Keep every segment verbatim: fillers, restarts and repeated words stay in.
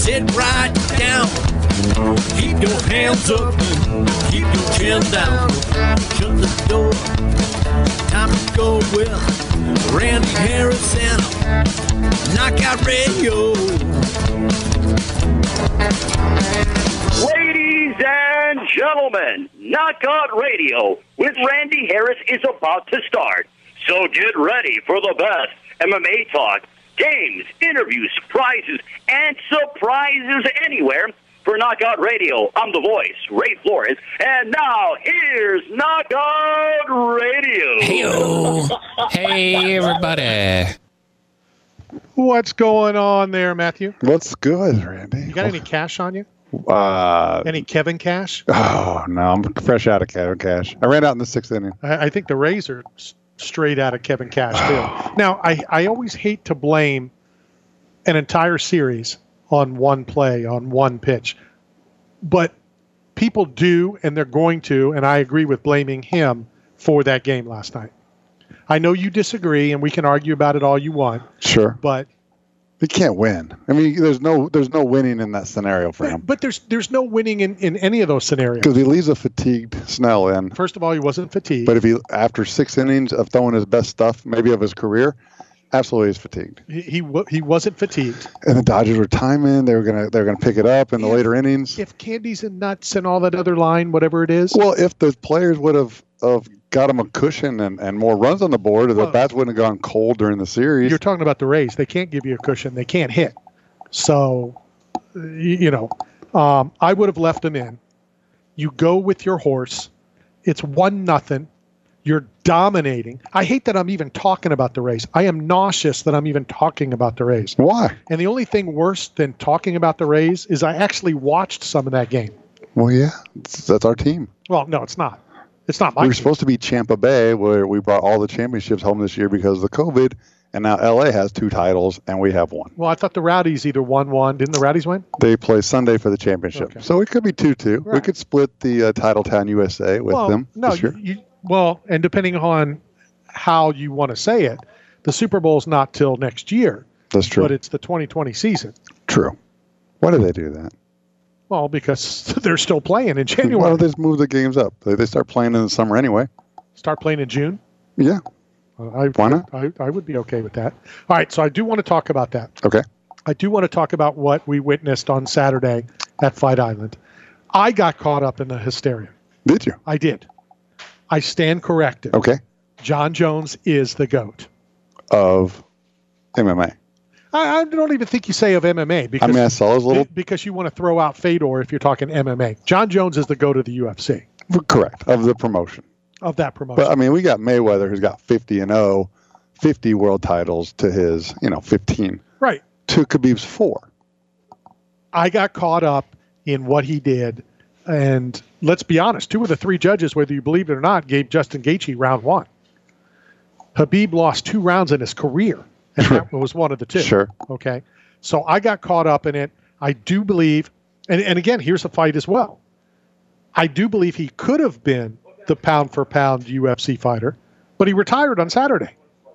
sit right down. Keep your hands up, keep your chin down. Shut the door, time to go with Randy Harris and Knockout Radio. Ladies and gentlemen, Knockout Radio with Randy Harris is about to start. So get ready for the best M M A talk, games, interviews, prizes, and surprises anywhere. For Knockout Radio, I'm the voice, Ray Flores. And now, here's Knockout Radio. Hey-o. Hey, everybody. What's going on there, Matthew? What's good, Randy? You got any cash on you? Uh, Any Kevin Cash? Oh, no, I'm fresh out of Kevin Cash. I ran out in the sixth inning. I, I think the Rays are s- straight out of Kevin Cash, too. Now, I, I always hate to blame an entire series on one play, on one pitch. But people do, and they're going to, and I agree with blaming him for that game last night. I know you disagree, and we can argue about it all you want. Sure. But he can't win. I mean, there's no there's no winning in that scenario for him. But, but there's there's no winning in, in any of those scenarios. Because he leaves a fatigued Snell in. First of all, he wasn't fatigued. But if he, after six innings of throwing his best stuff, maybe of his career, absolutely is fatigued. He he, he wasn't fatigued. And the Dodgers were timing. They were gonna they were gonna pick it up in the if, later innings. If Candies and Nuts and all that other line, whatever it is. Well, if the players would have of got him a cushion and, and more runs on the board, or the well, bats wouldn't have gone cold during the series. You're talking about the Rays. They can't give you a cushion. They can't hit. So, you know, um, I would have left him in. You go with your horse. It's one nothing. You're dominating. I hate that I'm even talking about the Rays. I am nauseous that I'm even talking about the Rays. Why? And the only thing worse than talking about the Rays is I actually watched some of that game. Well, yeah, that's our team. Well, no, it's not. It's not my We were team. supposed to be Tampa Bay, where we brought all the championships home this year because of the COVID, and now L A has two titles, and we have one. Well, I thought the Rowdies either won one. Didn't the Rowdies win? They play Sunday for the championship. Okay. So it could be two two. Right. We could split the uh, Titletown U S A with well, them no, this year. you, you, well, and depending on how you want to say it, the Super Bowl's not till next year. That's true. But it's the twenty twenty season. True. Why do they do that? Well, because they're still playing in January. Why don't they just move the games up? They, they start playing in the summer anyway. Start playing in June? Yeah. Uh, I, Why not? I, I would be okay with that. All right, so I do want to talk about that. Okay. I do want to talk about what we witnessed on Saturday at Fight Island. I got caught up in the hysteria. Did you? I did. I stand corrected. Okay. John Jones is the GOAT. Of M M A. I, I don't even think you say of M M A because I mean, I saw his little. because you want to throw out Fedor if you're talking M M A. John Jones is the GOAT of the U F C, Correct. Of the promotion. of that promotion. But I mean, we got Mayweather, who's got fifty and oh, fifty world titles to his, you know, fifteen. Right. To Khabib's four. I got caught up in what he did, and let's be honest, two of the three judges, whether you believe it or not, gave Justin Gaethje round one. Khabib lost two rounds in his career, and that was one of the two. Sure. Okay. So I got caught up in it. I do believe, and, and again, here's a fight as well. I do believe he could have been the pound for pound U F C fighter, but he retired on Saturday.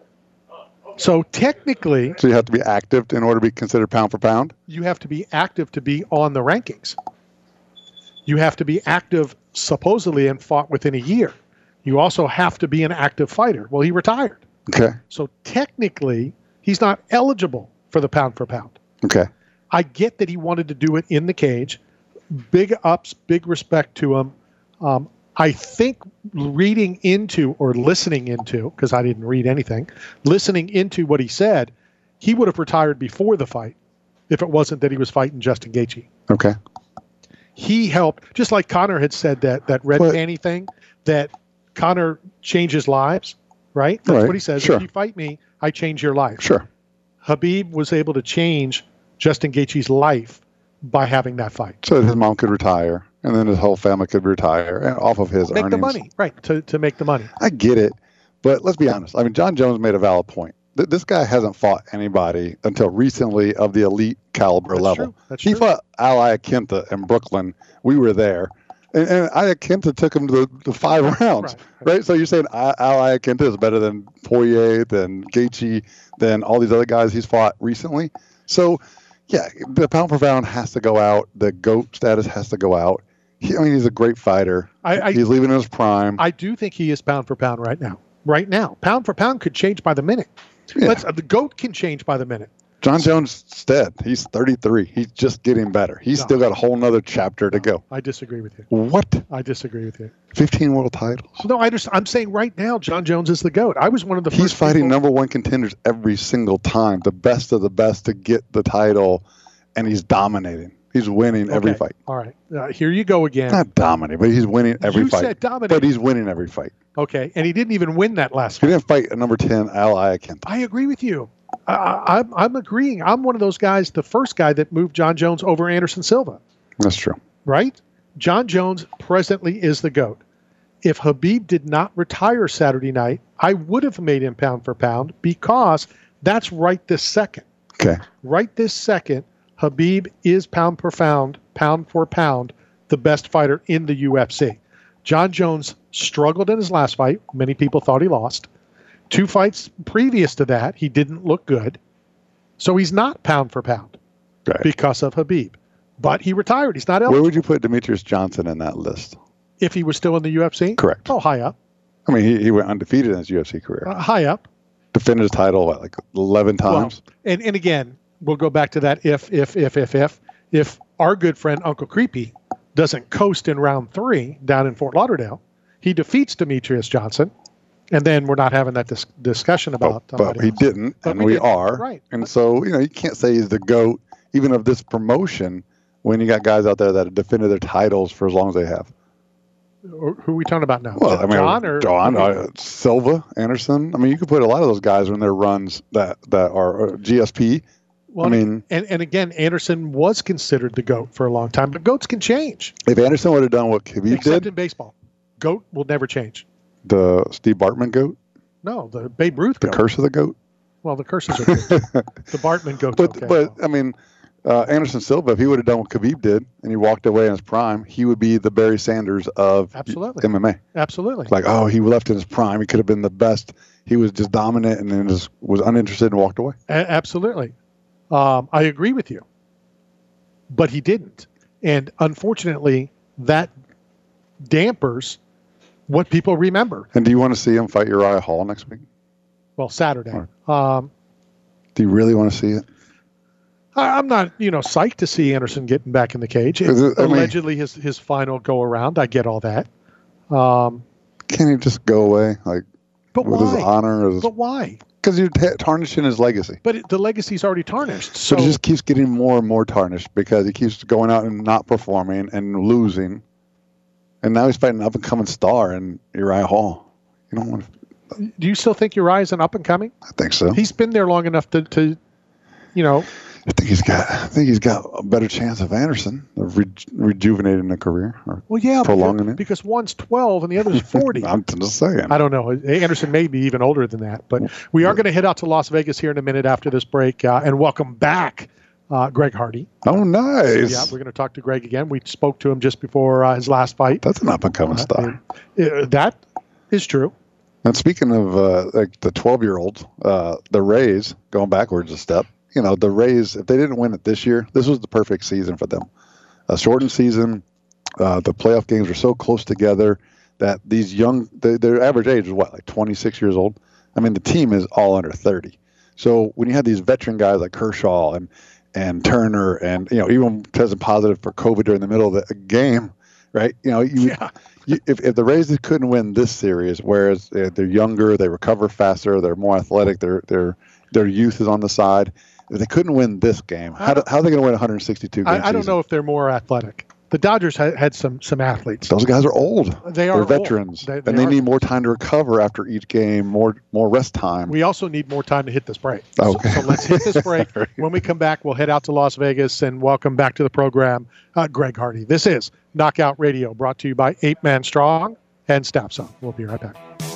So technically, So you have to be active in order to be considered pound for pound? you have to be active to be on the rankings. You have to be active supposedly and fought within a year. You also have to be an active fighter. Well, he retired. Okay. So technically, he's not eligible for the pound for pound. Okay. I get that he wanted to do it in the cage. Big ups, big respect to him. Um, I think reading into or listening into, because I didn't read anything, listening into what he said, he would have retired before the fight if it wasn't that he was fighting Justin Gaethje. Okay. He helped, just like Connor had said that that red But- panty thing, that Connor changes lives, right? That's Right, what he says. sure. If you fight me, I change your life. Sure. Habib was able to change Justin Gaethje's life by having that fight. So that his mom could retire, and then his whole family could retire and off of his Make earnings. the money, right, to, to make the money. I get it, but let's be honest. I mean, John Jones made a valid point. Th- This guy hasn't fought anybody until recently of the elite caliber That's level. true. That's he true. fought Al Iaquinta in Brooklyn. We were there. And, and Iaquinta took him to the, the five rounds, Right, right, right. So you're saying Al Iaquinta is better than Poirier, than Gaethje, than all these other guys he's fought recently? So, Yeah, the pound for pound has to go out. The GOAT status has to go out. He, I mean, he's a great fighter. I, I, he's leaving in his prime. I do think he is pound for pound right now. Right now. Pound for pound could change by the minute. Yeah. Let's, uh, the GOAT can change by the minute. John Jones Stead, he's thirty-three. He's just getting better. He's No. still got a whole nother chapter to No, go. I disagree with you. What? I disagree with you. fifteen world titles? No, I just, I'm saying right now, John Jones is the GOAT. I was one of the He's first fighting people- number one contenders every single time, the best of the best to get the title, and he's dominating. He's winning every Okay. fight. All right. Uh, here you go again. Not dominating, but he's winning every You fight. said dominating. But he's winning every fight. Okay. And he didn't even win that last He fight. didn't fight a number ten, Al Iaquinta. I agree with you. I, I, I'm, I'm agreeing. I'm one of those guys, the first guy that moved John Jones over Anderson Silva, That's true. right? John Jones presently is the GOAT. If Khabib did not retire Saturday night, I would have made him pound for pound because that's right this second. Okay. Right this second, Khabib is pound per pound, pound for pound, the best fighter in the U F C. John Jones struggled in his last fight. Many people thought he lost. Two fights previous to that, he didn't look good. So he's not pound for pound Right. because of Khabib. But he retired. He's not Where eligible. would you put Demetrius Johnson in that list? If he was still in the U F C? Correct. Oh, high up. I mean, he, he went undefeated in his U F C career. Uh, high up. Defended his title, what, like eleven times? Well, and, and again, we'll go back to that if, if, if, if, if. If our good friend Uncle Creepy doesn't coast in round three down in Fort Lauderdale, he defeats Demetrius Johnson, and then we're not having that dis- discussion about but, but somebody he else. didn't, But and we we, didn't. are. Right. And so, you know, you can't say he's the GOAT, even of this promotion, when you got guys out there that have defended their titles for as long as they have. Or who are we talking about now? Well, I mean, John or John, uh, Silva, Anderson. I mean, you could put a lot of those guys in their runs that, that are uh, G S P. Well, I mean, and, and again, Anderson was considered the GOAT for a long time, but GOATs can change, if Anderson would have done what Khabib except did, in baseball. GOAT will never change. the Steve Bartman GOAT, No, the Babe Ruth the GOAT. curse of the GOAT. Well, the curses are good. The Bartman GOAT. But okay. but I mean, uh, Anderson Silva, if he would have done what Khabib did and he walked away in his prime, he would be the Barry Sanders of Absolutely. M M A. Absolutely. Like, oh, he left in his prime. He could have been the best. He was just dominant and then just was uninterested and walked away. A- absolutely. Um, I agree with you. But he didn't. And unfortunately, that dampers what people remember. And do you want to see him fight Uriah Hall next week? Well, Saturday. Right. Um, Do you really want to see it? I, I'm not, you know, psyched to see Anderson getting back in the cage. It's Is it- I mean- allegedly his, his final go around. I get all that. Um, Can't he just go away, like but with his why? honor? But why? Because you're ta- tarnishing his legacy. But it, the legacy's already tarnished. So But it just keeps getting more and more tarnished because he keeps going out and not performing and losing. And now he's fighting an up and coming star in Uriah Hall. You don't want to. do you still think Uriah's an up and coming? I think so. He's been there long enough to, to you know, I think he's got. I think he's got a better chance of Anderson of re- rejuvenating a career or well, yeah, prolonging because, it. because one's twelve and the other's forty. I'm just saying. I don't know. Anderson may be even older than that. But we are going to head out to Las Vegas here in a minute after this break uh, and welcome back uh, Greg Hardy. Oh, nice. Yeah, we're going to talk to Greg again. We spoke to him just before uh, his last fight. That's an up and coming star. Uh, that is true. And speaking of uh, like the twelve-year-olds, uh, the Rays going backwards a step. You know, the Rays, if they didn't win it this year, this was the perfect season for them. A shortened season. Uh, the playoff games were so close together that these young, they, their average age was what, like twenty-six years old? I mean, the team is all under thirty. So when you have these veteran guys like Kershaw and and Turner and, you know, even tested positive for COVID during the middle of the game, right? You know, you, Yeah. you if, if the Rays couldn't win this series, whereas uh, they're younger, they recover faster, they're more athletic, their their their youth is on the side. If they couldn't win this game, how, do, how are they going to win one hundred sixty-two games? I, I don't know if they're more athletic. The Dodgers had, had some some athletes. Those guys are old. They are They're old. veterans, They- they and they are. need more time to recover after each game, more more rest time. We also need more time to hit this break. So- Okay. So, let's hit this break. When we come back, we'll head out to Las Vegas and welcome back to the program uh, Greg Hardy. This is Knockout Radio, brought to you by Eight Man Strong and Staff Zone. We'll be right back.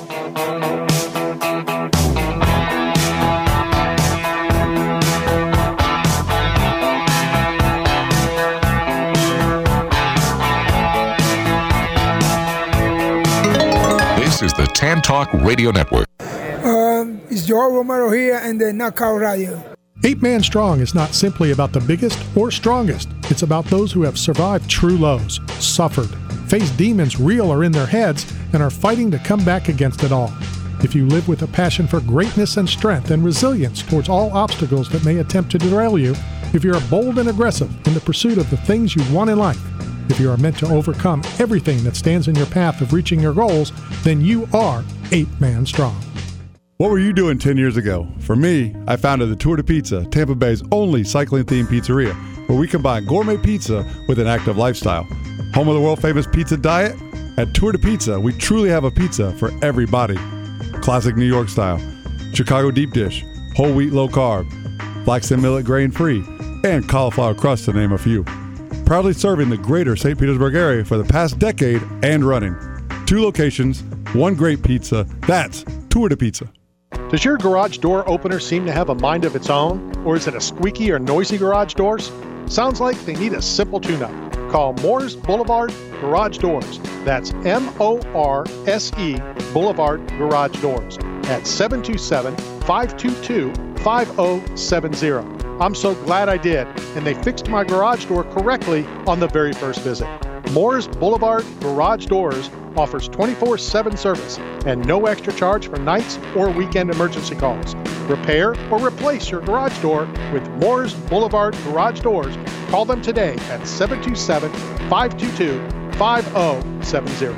This is the Tan Talk Radio Network. Um, it's Joel Romero here and the Knockout Radio. Eight Man Strong is not simply about the biggest or strongest. It's about those who have survived true lows, suffered, faced demons real or in their heads, and are fighting to come back against it all. If you live with a passion for greatness and strength and resilience towards all obstacles that may attempt to derail you, if you are bold and aggressive in the pursuit of the things you want in life, if you are meant to overcome everything that stands in your path of reaching your goals, then you are Eight Man Strong. What were you doing ten years ago? For me, I founded the Tour de Pizza, Tampa Bay's only cycling-themed pizzeria, where we combine gourmet pizza with an active lifestyle. Home of the world-famous pizza diet? At Tour de Pizza, we truly have a pizza for every body. Classic New York style, Chicago deep dish, whole wheat low carb, flax and millet grain free, and cauliflower crust to name a few. Proudly serving the greater Saint Petersburg area for the past decade and running. Two locations, one great pizza. That's Tour de Pizza. Does your garage door opener seem to have a mind of its own? Or is it a squeaky or noisy garage doors? Sounds like they need a simple tune-up. Call Moores Boulevard Garage Doors. That's M O R S E Boulevard Garage Doors at seven two seven, five two two, five zero seven zero. I'm so glad I did, and they fixed my garage door correctly on the very first visit. Moores Boulevard Garage Doors offers twenty-four seven service and no extra charge for nights or weekend emergency calls. Repair or replace your garage door with Moores Boulevard Garage Doors. Call them today at seven two seven, five two two, five zero seven zero.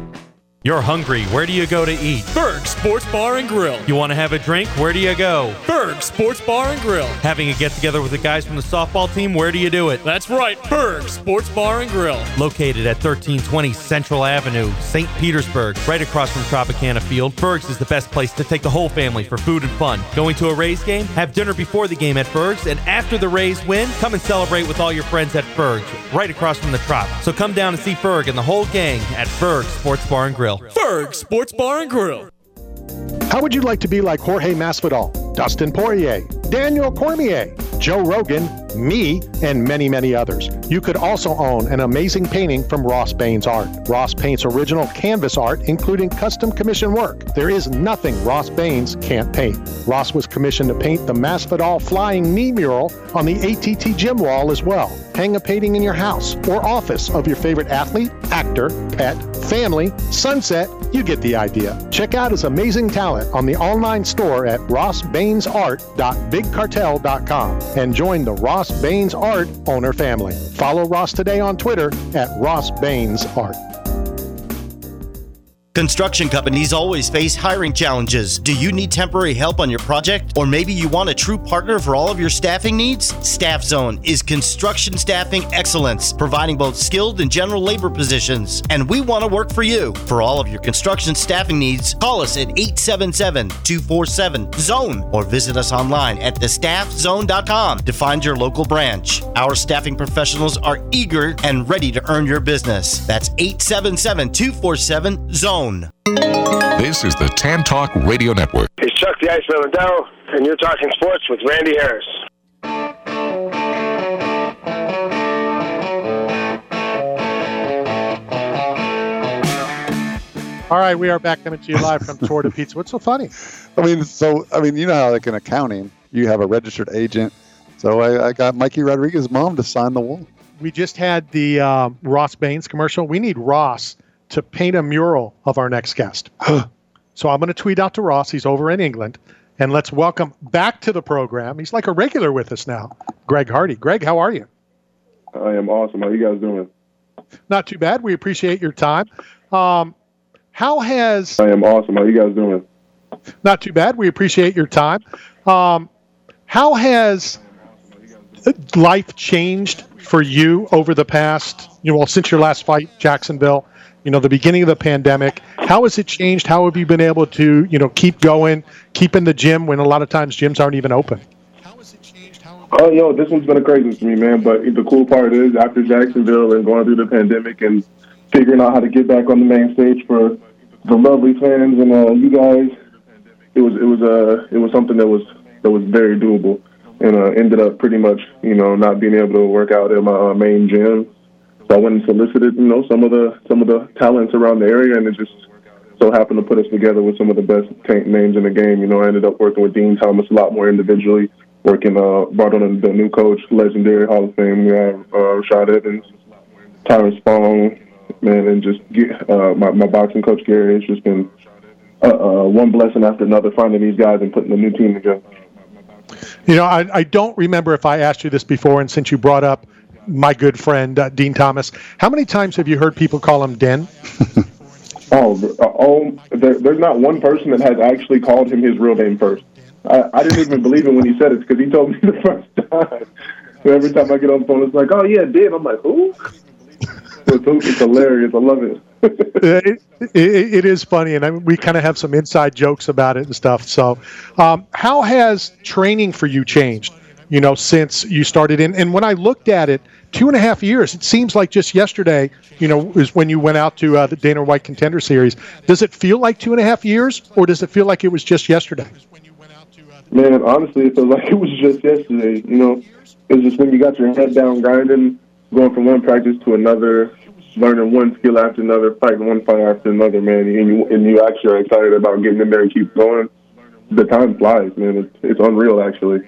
You're hungry. Where do you go to eat? Berg Sports Bar and Grill. You want to have a drink? Where do you go? Berg Sports Bar and Grill. Having a get-together with the guys from the softball team? Where do you do it? That's right, Berg Sports Bar and Grill. Located at thirteen twenty Central Avenue, Saint Petersburg, right across from Tropicana Field, Berg's is the best place to take the whole family for food and fun. Going to a Rays game? Have dinner before the game at Berg's, and after the Rays win, come and celebrate with all your friends at Berg's, right across from the Trop. So come down and see Berg and the whole gang at Berg Sports Bar and Grill. Berg Sports Bar and Grill. How would you like to be like Jorge Masvidal, Dustin Poirier, Daniel Cormier, Joe Rogan, me, and many, many others? You could also own an amazing painting from Ross Baines Art. Ross paints original canvas art, including custom commission work. There is nothing Ross Baines can't paint. Ross was commissioned to paint the Masvidal flying knee mural on the A T T gym wall as well. Hang a painting in your house or office of your favorite athlete, actor, pet, family, sunset. You get the idea. Check out his amazing talent on the online store at ross baines art dot big cartel dot com and join the Ross Baines Art owner family. Follow Ross today on Twitter at Ross Baines Art. Construction companies always face hiring challenges. Do you need temporary help on your project? Or maybe you want a true partner for all of your staffing needs? Staff Zone is construction staffing excellence, providing both skilled and general labor positions. And we want to work for you. For all of your construction staffing needs, call us at eight seven seven, two four seven, zone or visit us online at the staff zone dot com to find your local branch. Our staffing professionals are eager and ready to earn your business. That's eight seven seven, two four seven, zone. This is the Tan Talk Radio Network. It's Chuck the Iceman Liddell, and you're talking sports with Randy Harris. All right, we are back coming to you live from Tour de Pizza. What's so funny? I mean, so, I mean, you know how, like, in accounting, you have a registered agent. So I, I got Mikey Rodriguez's mom to sign the wall. We just had the um, Ross Baines commercial. We need Ross to paint a mural of our next guest. So I'm going to tweet out to Ross. He's over in England. And let's welcome back to the program. He's like a regular with us now, Greg Hardy. Greg, how are you? I am awesome. How are you guys doing? Not too bad. We appreciate your time. Um, how has... I am awesome. How are you guys doing? Not too bad. We appreciate your time. Um, how has life changed for you over the past, you know, well, since your last fight, Jacksonville, you know, the beginning of the pandemic? How has it changed? How have you been able to, you know, keep going, keep in the gym when a lot of times gyms aren't even open? Oh, yo, this one's been a crazy for me, man. But the cool part is after Jacksonville and going through the pandemic and figuring out how to get back on the main stage for the lovely fans and uh, you guys, it was it was uh it was something that was that was very doable, and uh, ended up pretty much, you know, not being able to work out at my uh, main gym. So I went and solicited, you know, some of the some of the talents around the area, and it just so happened to put us together with some of the best t- names in the game. You know, I ended up working with Dean Thomas a lot more individually, working, uh, brought on the new coach, legendary Hall of Fame. We have uh, Rashad Evans, Tyron Spong, man, and just get, uh, my, my boxing coach, Gary. It's just been uh, uh, one blessing after another, finding these guys and putting the new team together. You know, I, I don't remember if I asked you this before, and since you brought up my good friend, uh, Dean Thomas, how many times have you heard people call him Den? oh, oh there, there's not one person that has actually called him his real name first. I, I didn't even believe it when he said it because he told me the first time. So every time I get on the phone, it's like, oh, yeah, Den. I'm like, who? It's, it's hilarious. I love it. it, it, it is funny, and I mean, we kind of have some inside jokes about it and stuff. So um, how has training for you changed, you know, since you started in? And when I looked at it, two and a half years, it seems like just yesterday, you know, is when you went out to uh, the Dana White Contender Series. Does it feel like two and a half years, or does it feel like it was just yesterday? Man, honestly, it feels like it was just yesterday. You know, it's just when you got your head down grinding, going from one practice to another, learning one skill after another, fighting one fight after another, man, and you and you actually are excited about getting in there and keep going. The time flies, man. It's, it's unreal, actually.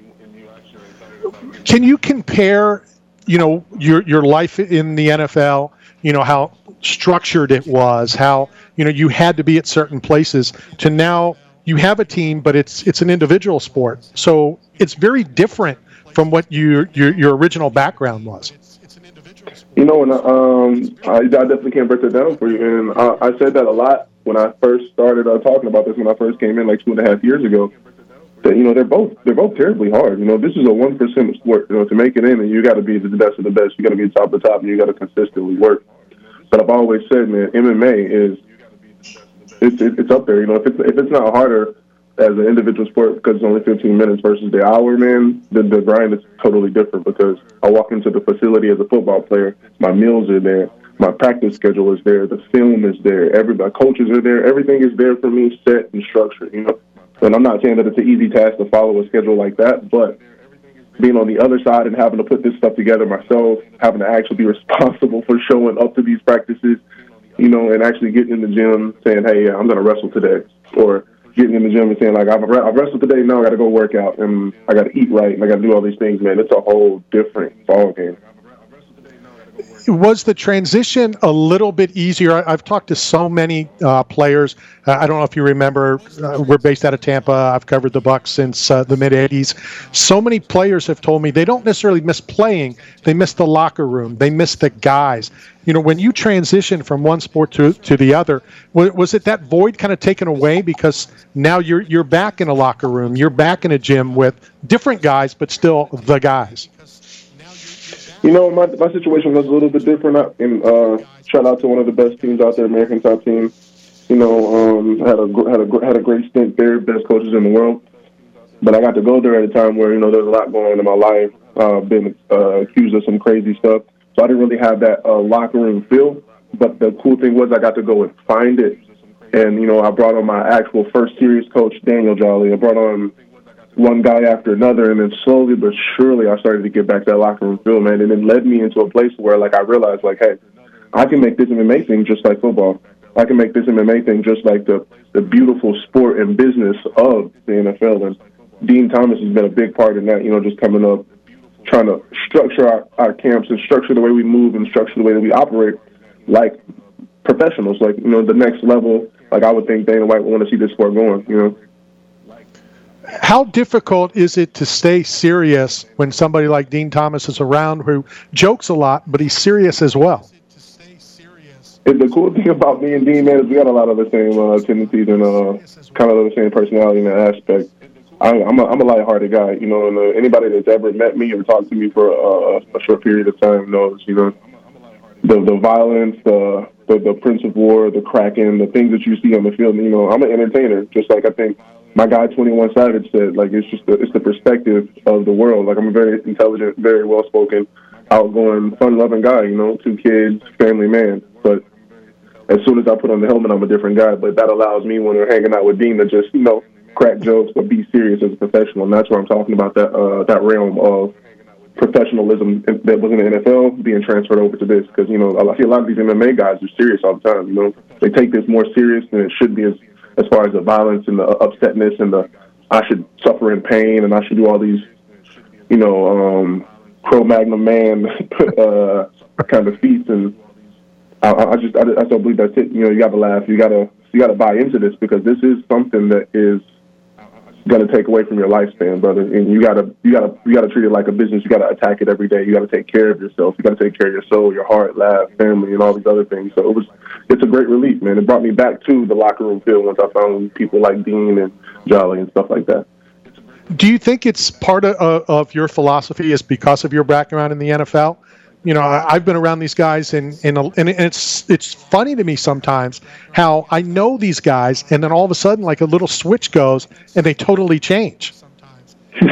Can you compare, you know, your your life in the N F L, you know, how structured it was, how, you know, you had to be at certain places, to now you have a team, but it's it's an individual sport. So it's very different from what you, your your original background was. You know, and um, I, I definitely can't break that down for you. And I, I said that a lot when I first started uh, talking about this, when I first came in like two and a half years ago. That, you know, they're both they're both terribly hard. You know, this is a one percent sport. You know, to make it in, and you got to be the best of the best. You got to be top of the top, and you got to consistently work. But I've always said, man, M M A is it's it's up there. You know, if it's if it's not harder as an individual sport because it's only fifteen minutes versus the hour, man, the, the grind is totally different because I walk into the facility as a football player, my meals are there, my practice schedule is there, the film is there, everybody, coaches are there, everything is there for me, set and structured, you know. And I'm not saying that it's an easy task to follow a schedule like that, but being on the other side and having to put this stuff together myself, having to actually be responsible for showing up to these practices, you know, and actually getting in the gym saying, hey, I'm going to wrestle today, or getting in the gym and saying, like, I've, I've wrestled today, now I got to go work out, and I got to eat right, and I got to do all these things, man. It's a whole different ballgame. Was the transition a little bit easier? I've talked to so many uh, players. Uh, I don't know if you remember, uh, we're based out of Tampa. I've covered the Bucs since uh, the mid-eighties. So many players have told me they don't necessarily miss playing. They miss the locker room. They miss the guys. You know, when you transition from one sport to, to the other, was, was it that void kind of taken away because now you're you're back in a locker room, you're back in a gym with different guys, but still the guys? You know, my my situation was a little bit different. I, and uh, shout out to one of the best teams out there, American Top Team. You know, um, had a had a had a great stint there, best coaches in the world. But I got to go there at a time where, you know, there's a lot going on in my life. Uh, been uh, accused of some crazy stuff, so I didn't really have that uh, locker room feel. But the cool thing was I got to go and find it. And you know, I brought on my actual first serious coach, Daniel Jolly. I brought on one guy after another, and then slowly but surely I started to get back that locker room feel, man, and it led me into a place where, like, I realized, like, hey, I can make this M M A thing just like football. I can make this M M A thing just like the, the beautiful sport and business of the N F L, and Dean Thomas has been a big part in that, you know, just coming up, trying to structure our, our camps and structure the way we move and structure the way that we operate like professionals, like, you know, the next level. Like, I would think Dana White would want to see this sport going, you know. How difficult is it to stay serious when somebody like Dean Thomas is around who jokes a lot, but he's serious as well? And the cool thing about me and Dean, man, is we got a lot of the same uh, tendencies and uh, kind of the same personality in that aspect. I, I'm a, I'm a lighthearted guy, you know, and uh, anybody that's ever met me or talked to me for uh, a short period of time knows, you know, the the violence, the, the the Prince of War, the Kraken, the things that you see on the field. You know, I'm an entertainer, just like I think my guy twenty-one Savage said. Like, it's just the, it's the perspective of the world. Like, I'm a very intelligent, very well-spoken, outgoing, fun-loving guy, you know, two kids, family man. But as soon as I put on the helmet, I'm a different guy. But that allows me, when we're hanging out with Dean, to just, you know, crack jokes, but be serious as a professional. And that's where I'm talking about, that uh, that realm of professionalism that was in the N F L being transferred over to this. Because, you know, I see a lot of these M M A guys are serious all the time, you know. They take this more serious than it should be as, as far as the violence and the upsetness and the I should suffer in pain and I should do all these, you know, um, Cro-Magnon man uh, kind of feats. And I, I just, I, I don't believe that's it. You know, you got to laugh. You got to, you got to buy into this because this is something that is going to take away from your lifespan, brother. And you got to, you got to, you got to treat it like a business. You got to attack it every day. You got to take care of yourself. You got to take care of your soul, your heart, laugh, family, and all these other things. So it was, it's a great relief, man. It brought me back to the locker room feel once I found people like Dean and Jolly and stuff like that. Do you think it's part of, uh, of your philosophy is because of your background in the N F L? You know, I, I've been around these guys, and, and and it's it's funny to me sometimes how I know these guys, and then all of a sudden, like a little switch goes, and they totally change. And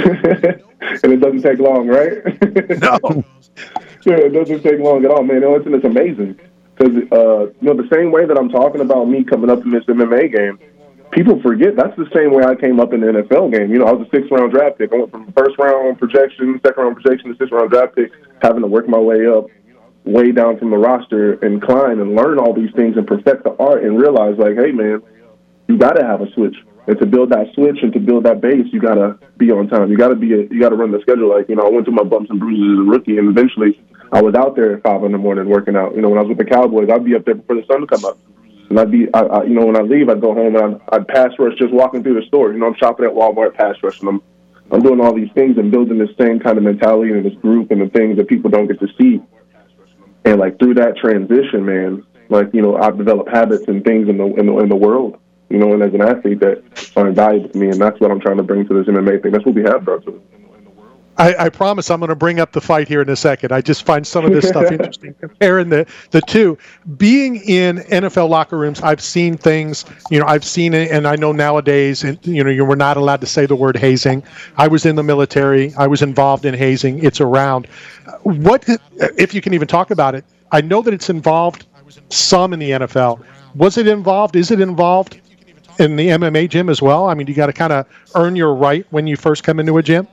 it doesn't take long, right? No. Yeah, it doesn't take long at all, man. It's, it's amazing. Because, uh, you know, the same way that I'm talking about me coming up in this M M A game, people forget that's the same way I came up in the N F L game. You know, I was a sixth-round draft pick. I went from first-round projection, second-round projection to sixth-round draft pick, having to work my way up, way down from the roster and climb and learn all these things and perfect the art and realize, like, hey, man, you got to have a switch. And to build that switch and to build that base, you got to be on time. You got to be, a, you got to run the schedule. Like, you know, I went through my bumps and bruises as a rookie, and eventually I was out there at five in the morning working out. You know, when I was with the Cowboys, I'd be up there before the sun to come up. And I'd be, I, I, you know, when I leave, I'd go home and I'd, I'd pass rush just walking through the store. You know, I'm shopping at Walmart, pass rush, and I'm, I'm doing all these things and building this same kind of mentality and this group and the things that people don't get to see. And like through that transition, man, like, you know, I've developed habits and things in the in the, in the world, you know, and as an athlete that are invaluable to me, and that's what I'm trying to bring to this M M A thing. That's what we have brought to it. I, I promise I'm going to bring up the fight here in a second. I just find some of this stuff interesting. Comparing the, the two. Being in N F L locker rooms, I've seen things, you know, I've seen it, and I know nowadays, and, you know, you were not allowed to say the word hazing. I was in the military. I was involved in hazing. It's around. What, if you can even talk about it, I know that it's involved some in the N F L. Was it involved? Is it involved in the M M A gym as well? I mean, you got to kind of earn your right when you first come into a gym?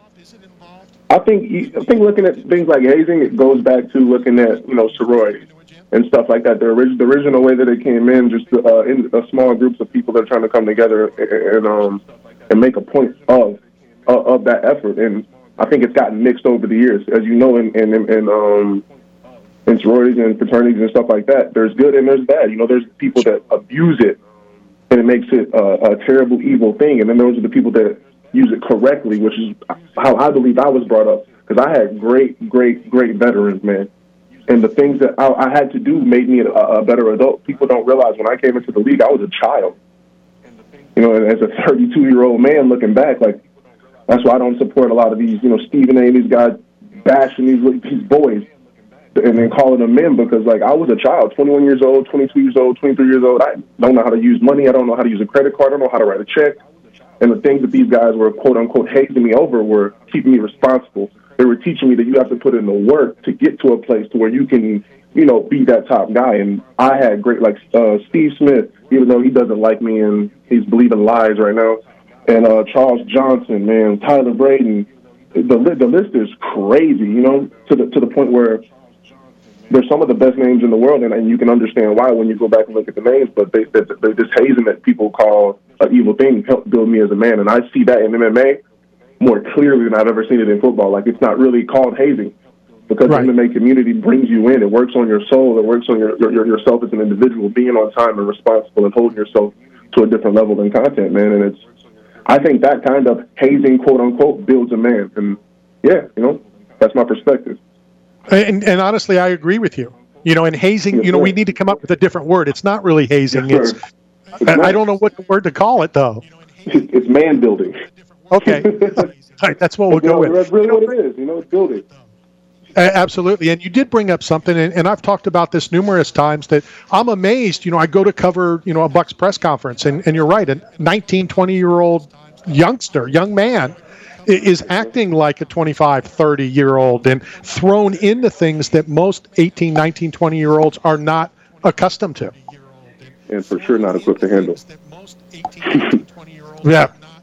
I think I think looking at things like hazing, it goes back to looking at, you know, sororities and stuff like that. The, orig- the original way that it came in, just uh, in uh, small groups of people that are trying to come together and, and um and make a point of uh, of that effort. And I think it's gotten mixed over the years, as you know, in in, in um in sororities and fraternities and stuff like that. There's good and there's bad. You know, there's people that abuse it and it makes it uh, a terrible, evil thing, and then those are the people that use it correctly, which is how I believe I was brought up, because I had great, great, great veterans, man. And the things that I, I had to do made me a, a better adult. People don't realize when I came into the league, I was a child. You know, and as a thirty-two-year-old man looking back, like, that's why I don't support a lot of these, you know, Stephen A. and these guys bashing these, these boys and then calling them men, because, like, I was a child, twenty-one years old, twenty-two years old, twenty-three years old. I don't know how to use money. I don't know how to use a credit card. I don't know how to write a check. And the things that these guys were, quote-unquote, hazing me over were keeping me responsible. They were teaching me that you have to put in the work to get to a place to where you can, you know, be that top guy. And I had great, like, uh, Steve Smith, even though he doesn't like me and he's believing lies right now, and uh, Charles Johnson, man, Tyler Braden. The, the list is crazy, you know, to the to the point where there's some of the best names in the world, and, and you can understand why when you go back and look at the names, but they, they, they, this hazing that people call an evil thing helped build me as a man, and I see that in M M A more clearly than I've ever seen it in football. Like, it's not really called hazing, because right. The M M A community brings you in. It works on your soul. It works on your, your yourself as an individual, being on time and responsible and holding yourself to a different level than content, man, and it's, I think that kind of hazing, quote-unquote, builds a man, and yeah, you know, that's my perspective. And, and honestly, I agree with you. You know, in hazing, yes, you know, sir. We need to come up with a different word. It's not really hazing. Yes, it's, it's I, I don't know what the word to call it, though. It's man building. Okay. All right, that's what we'll go with. That's really you know, what it is. You know, it's building. Absolutely. And you did bring up something, and, and I've talked about this numerous times, that I'm amazed. You know, I go to cover, you know, a Bucs press conference, and, and you're right, a nineteen, twenty-year-old youngster, young man, is acting like a twenty-five, thirty-year-old and thrown into things that most eighteen, nineteen, twenty-year-olds are not accustomed to. And for sure not equipped to handle. Yeah.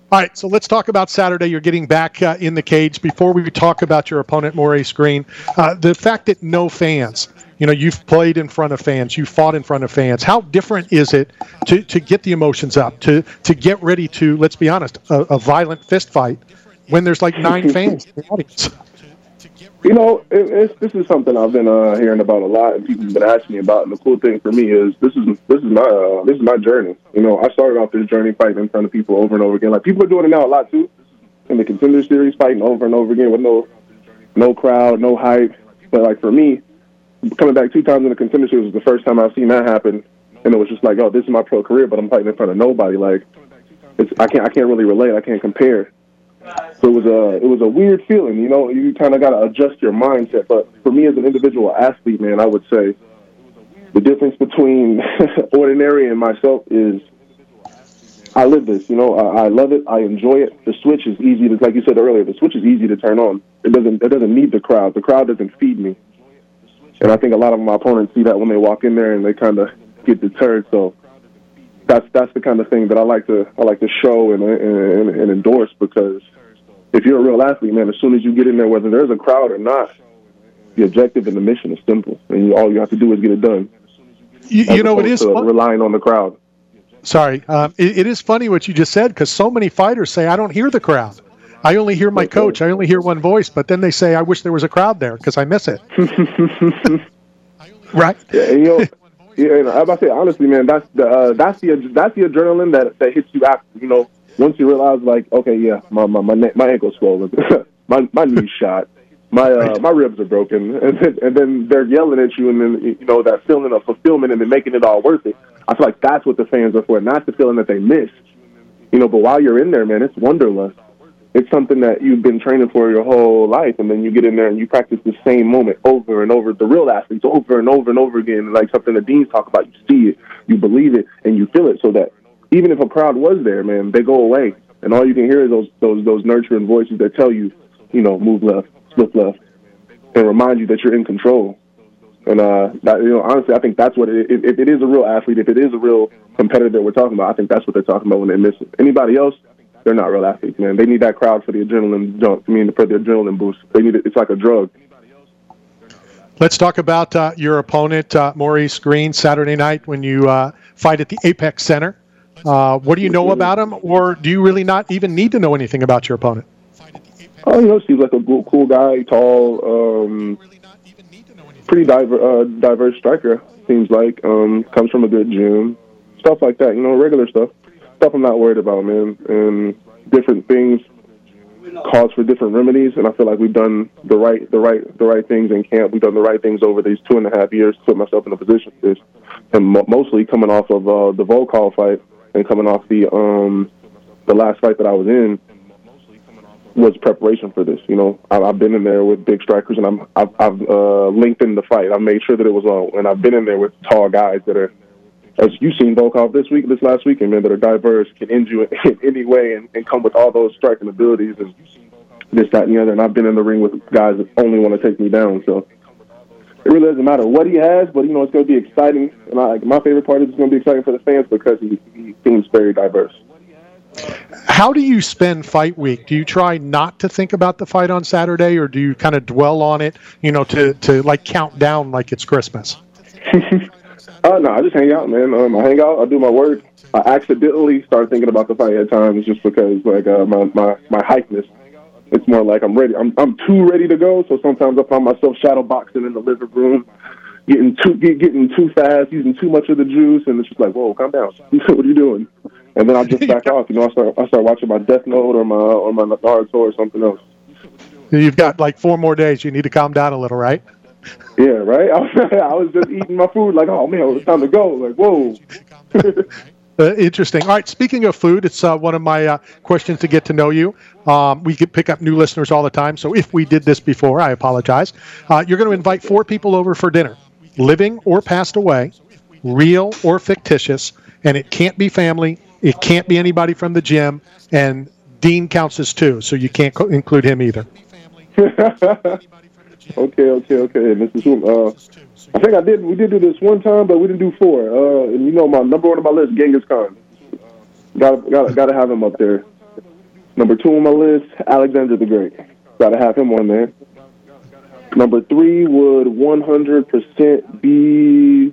All right, so let's talk about Saturday. You're getting back uh, in the cage. Before we talk about your opponent, Maurice Greene, uh, the fact that no fans, you know, you've played in front of fans, you fought in front of fans. How different is it to, to get the emotions up, to to get ready to, let's be honest, a, a violent fist fight when there's like nine fans in the audience? You know, it, it's, this is something I've been uh, hearing about a lot, and people have been asking me about. And the cool thing for me is this is this is my uh, this is my journey. You know, I started off this journey fighting in front of people over and over again. Like people are doing it now a lot too, in the Contender Series, fighting over and over again with no no crowd, no hype. But like for me, coming back two times in the Contender Series was the first time I've seen that happen, and it was just like, oh, this is my pro career, but I'm fighting in front of nobody. Like, it's I can't I can't really relate. I can't compare. So it was a it was a weird feeling, you know. You kind of got to adjust your mindset. But for me as an individual athlete, man, I would say the difference between ordinary and myself is I live this. You know, I, I love it. I enjoy it. The switch is easy to, like you said earlier, the switch is easy to turn on. It doesn't it doesn't need the crowd. The crowd doesn't feed me. And I think a lot of my opponents see that when they walk in there and they kind of get deterred. So that's that's the kind of thing that I like to I like to show and and, and endorse, because if you're a real athlete, man, as soon as you get in there, whether there's a crowd or not, the objective and the mission is simple, and you, all you have to do is get it done. You, you know, it is fun- relying on the crowd. Sorry, um, it, it is funny what you just said, because so many fighters say, "I don't hear the crowd. I only hear my coach. I only hear one voice." But then they say, "I wish there was a crowd there because I miss it." Right? Yeah, and, you know, yeah. And I'm about to say, honestly, man, that's the uh, that's the that's the adrenaline that that hits you after. You know. Once you realize, like, okay, yeah, my my my, neck, my ankle's swollen, my my knee's shot, my uh, my ribs are broken, and then, and then they're yelling at you, and then you know that feeling of fulfillment, and then making it all worth it. I feel like that's what the fans are for, not the feeling that they miss. You know, but while you're in there, man, it's wanderlust. It's something that you've been training for your whole life, and then you get in there and you practice the same moment over and over. The real athletes over and over and over again, like something the Deans talk about. You see it, you believe it, and you feel it, so that even if a crowd was there, man, they go away, and all you can hear is those those those nurturing voices that tell you, you know, move left, slip left, and remind you that you're in control. And uh, that, you know, honestly, I think that's what it, if it is a real athlete, if it is a real competitor that we're talking about, I think that's what they're talking about when they miss it. Anybody else, they're not real athletes, man. They need that crowd for the adrenaline jump. I mean, for the adrenaline boost. They need it. It's like a drug. Let's talk about uh, your opponent, uh, Maurice Greene, Saturday night when you uh, fight at the Apex Center. Uh, what do you know about him, or do you really not even need to know anything about your opponent? Oh, you know, he's like a cool, cool guy, tall, um, pretty diver, uh, diverse striker, seems like. Um, comes from a good gym, stuff like that, you know, regular stuff. Stuff I'm not worried about, man. And different things cause for different remedies, and I feel like we've done the right, the right, the right things in camp. We've done the right things over these two and a half years to put myself in a position for this, and mo- mostly coming off of uh, the Volkov fight. And coming off the um, the last fight that I was in was preparation for this. You know, I, I've been in there with big strikers, and I'm I've, I've uh, lengthened the fight. I've made sure that it was on, and I've been in there with tall guys that are, as you've seen Volkov this week, this last weekend, man, that are diverse, can end you in, in any way, and, and come with all those striking abilities and this, that, and the other. And I've been in the ring with guys that only want to take me down. So it really doesn't matter what he has, but, you know, it's going to be exciting. And I, my favorite part is it's going to be exciting for the fans because he, he seems very diverse. How do you spend fight week? Do you try not to think about the fight on Saturday, or do you kind of dwell on it, you know, to, to like count down like it's Christmas? uh, no, I just hang out, man. Um, I hang out, I do my work. I accidentally start thinking about the fight at times just because, like, uh, my, my, my hypeness. It's more like I'm ready. I'm I'm too ready to go. So sometimes I find myself shadow boxing in the living room, getting too get, getting too fast, using too much of the juice, and it's just like, whoa, calm down. What are you doing? And then I just back off. You know, I start I start watching my Death Note or my or my Naruto or something else. You've got like four more days. You need to calm down a little, right? Yeah, right. I was, I was just eating my food, like, oh man, it's time to go. Like, whoa. Uh, interesting. All right. Speaking of food, it's uh, one of my uh, questions to get to know you. Um, we could pick up new listeners all the time. So if we did this before, I apologize. Uh, you're going to invite four people over for dinner, living or passed away, real or fictitious, and it can't be family. It can't be anybody from the gym, and Dean counts as two, so you can't co- include him either. Okay, okay, okay. Mister Zoom, uh, I think I did. We did do this one time, but we didn't do four. Uh, and you know, my number one on my list, Genghis Khan. Got, got, got to have him up there. Number two on my list, Alexander the Great. Got to have him on there. Number three would one hundred percent be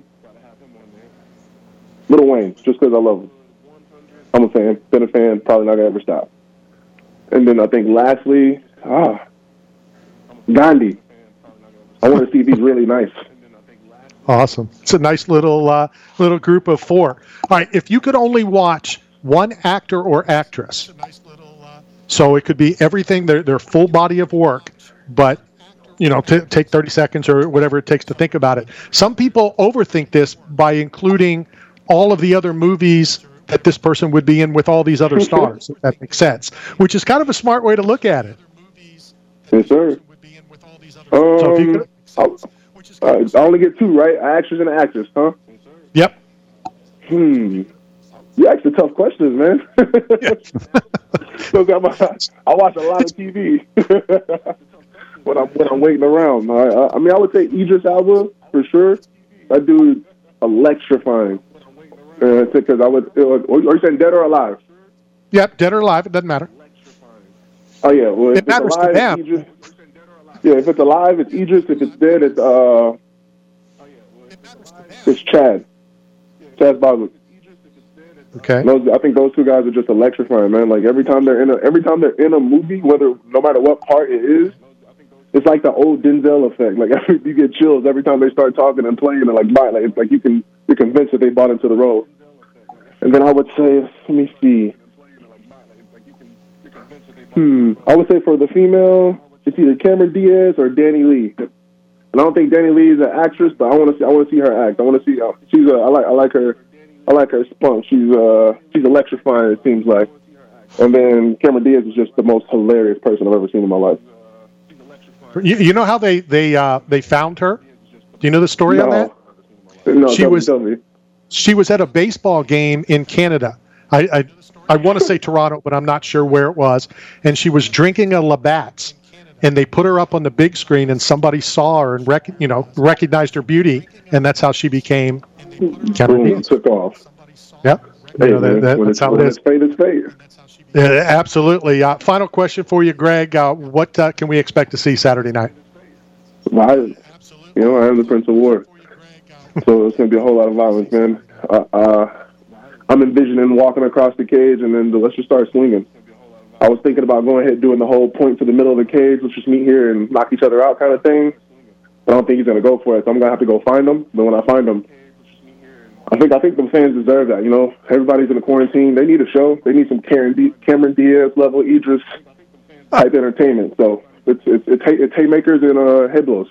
Lil Wayne, just because I love him. I'm a fan, been a fan, probably not going to ever stop. And then I think lastly, ah, Gandhi. I want to see if he's really nice. Awesome. It's a nice little uh, little group of four. All right, if you could only watch one actor or actress, so it could be everything, their, their full body of work, but, you know, t- take thirty seconds or whatever it takes to think about it. Some people overthink this by including all of the other movies that this person would be in with all these other stars, if that makes sense, which is kind of a smart way to look at it. Yes, sir. Um, so if you could, I'll, uh, I only get two, right? Actors and actress, huh? Yep. Hmm. You asked the tough questions, man. So I watch a lot of T V when I'm when I'm waiting around. I, I mean, I would say Idris Elba for sure. That dude electrifying. Because uh, I would. Uh, are you saying dead or alive? Yep, dead or alive. It doesn't matter. Oh yeah, well, if it matters it's alive, to them. Idris, yeah, if it's alive, it's Idris. If it's dead, it's uh, it's Chad. Chad Bosley. Okay. Those, I think those two guys are just electrifying, man. Like every time they're in a every time they're in a movie, whether no matter what part it is, it's like the old Denzel effect. Like every, you get chills every time they start talking and playing, and like, like it's like you can you're convinced that they bought into the role. And then I would say, let me see. Hmm. I would say for the female, it's either Cameron Diaz or Danny Lee. And I don't think Danny Lee is an actress, but I want to see. I want to see her act. I want to see. Uh, she's. A, I like. I like her. I like her spunk. She's. Uh. She's electrifying. It seems like. And then Cameron Diaz is just the most hilarious person I've ever seen in my life. You, you know how they they uh, they found her? Do you know the story no. on that? No. She tell was. Me, tell me. She was at a baseball game in Canada. I. I I want to say Toronto, but I'm not sure where it was. And she was drinking a Labatt's, and they put her up on the big screen, and somebody saw her and rec- you know recognized her beauty, and that's how she became Cameron Diaz. Took off. Yep. Hey, you know, that, that, when that's it's, how when it is. It's fate, it's fate. Yeah, absolutely. Uh, final question for you, Greg. Uh, what uh, can we expect to see Saturday night? I, you know, I am the Prince of War, so it's going to be a whole lot of violence, man. Uh, uh, I'm envisioning walking across the cage, and then the, let's just start swinging. I was thinking about going ahead doing the whole point to the middle of the cage, let's just meet here and knock each other out kind of thing. I don't think he's going to go for it, so I'm going to have to go find him. But when I find him, I think I think the fans deserve that. You know, everybody's in a quarantine. They need a show. They need some Cameron, D- Cameron Diaz level Idris type entertainment. So it's it's it's, it's haymakers and uh, head blows.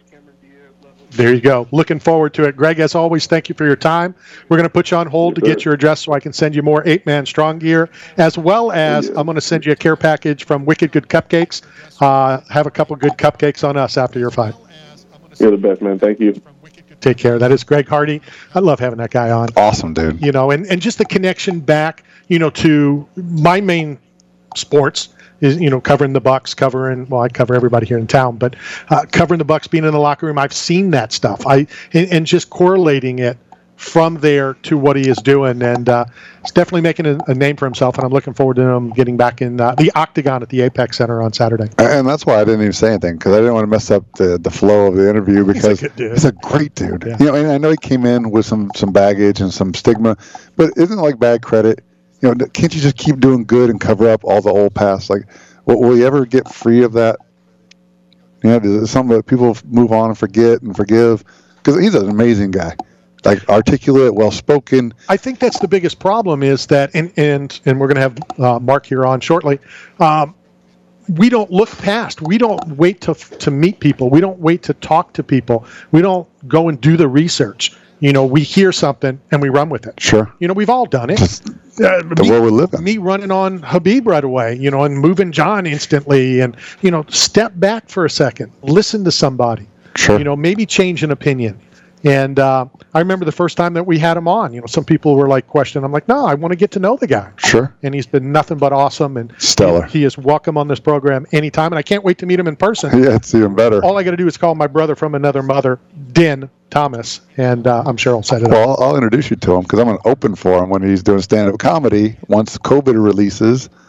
There you go. Looking forward to it. Greg, as always, thank you for your time. We're going to put you on hold yes, to get sir. your address so I can send you more eight-man strong gear, as well as yeah. I'm going to send you a care package from Wicked Good Cupcakes. Uh, have a couple good cupcakes on us after your fight. You're the best, man. Thank you. Take care. That is Greg Hardy. I love having that guy on. Awesome, dude. You know, and, and just the connection back, you know, to my main sports is, you know, covering the Bucks, covering, well, I cover everybody here in town, but uh, covering the Bucks, being in the locker room, I've seen that stuff. I and, and just correlating it from there to what he is doing, and uh, he's definitely making a, a name for himself, and I'm looking forward to him getting back in uh, the Octagon at the Apex Center on Saturday. And that's why I didn't even say anything, because I didn't want to mess up the, the flow of the interview, because he's a, he's a great dude. Yeah. You know, and I know he came in with some, some baggage and some stigma, but isn't it like bad credit? You know, can't you just keep doing good and cover up all the old past? Like, will, will you ever get free of that? You know, is it something that people move on and forget and forgive? Because he's an amazing guy. Like, articulate, well-spoken. I think that's the biggest problem is that, and and, and we're going to have uh, Mark here on shortly, um, we don't look past. We don't wait to to meet people. We don't wait to talk to people. We don't go and do the research. You know, we hear something and we run with it. Sure. You know, we've all done it. Just uh, the me, world we live in. Me running on Habib right away, you know, and moving John instantly, and, you know, step back for a second. Listen to somebody. Sure. You know, maybe change an opinion. And uh, I remember the first time that we had him on, you know, some people were like questioning. I'm like, no, I want to get to know the guy. Sure. And he's been nothing but awesome. And stellar. He, he is welcome on this program anytime. And I can't wait to meet him in person. Yeah, it's even better. All I got to do is call my brother from another mother, Den Thomas, and uh, I'm sure I'll set it well, up. Well, I'll introduce you to him, because I'm going to open for him when he's doing stand-up comedy. Once COVID releases,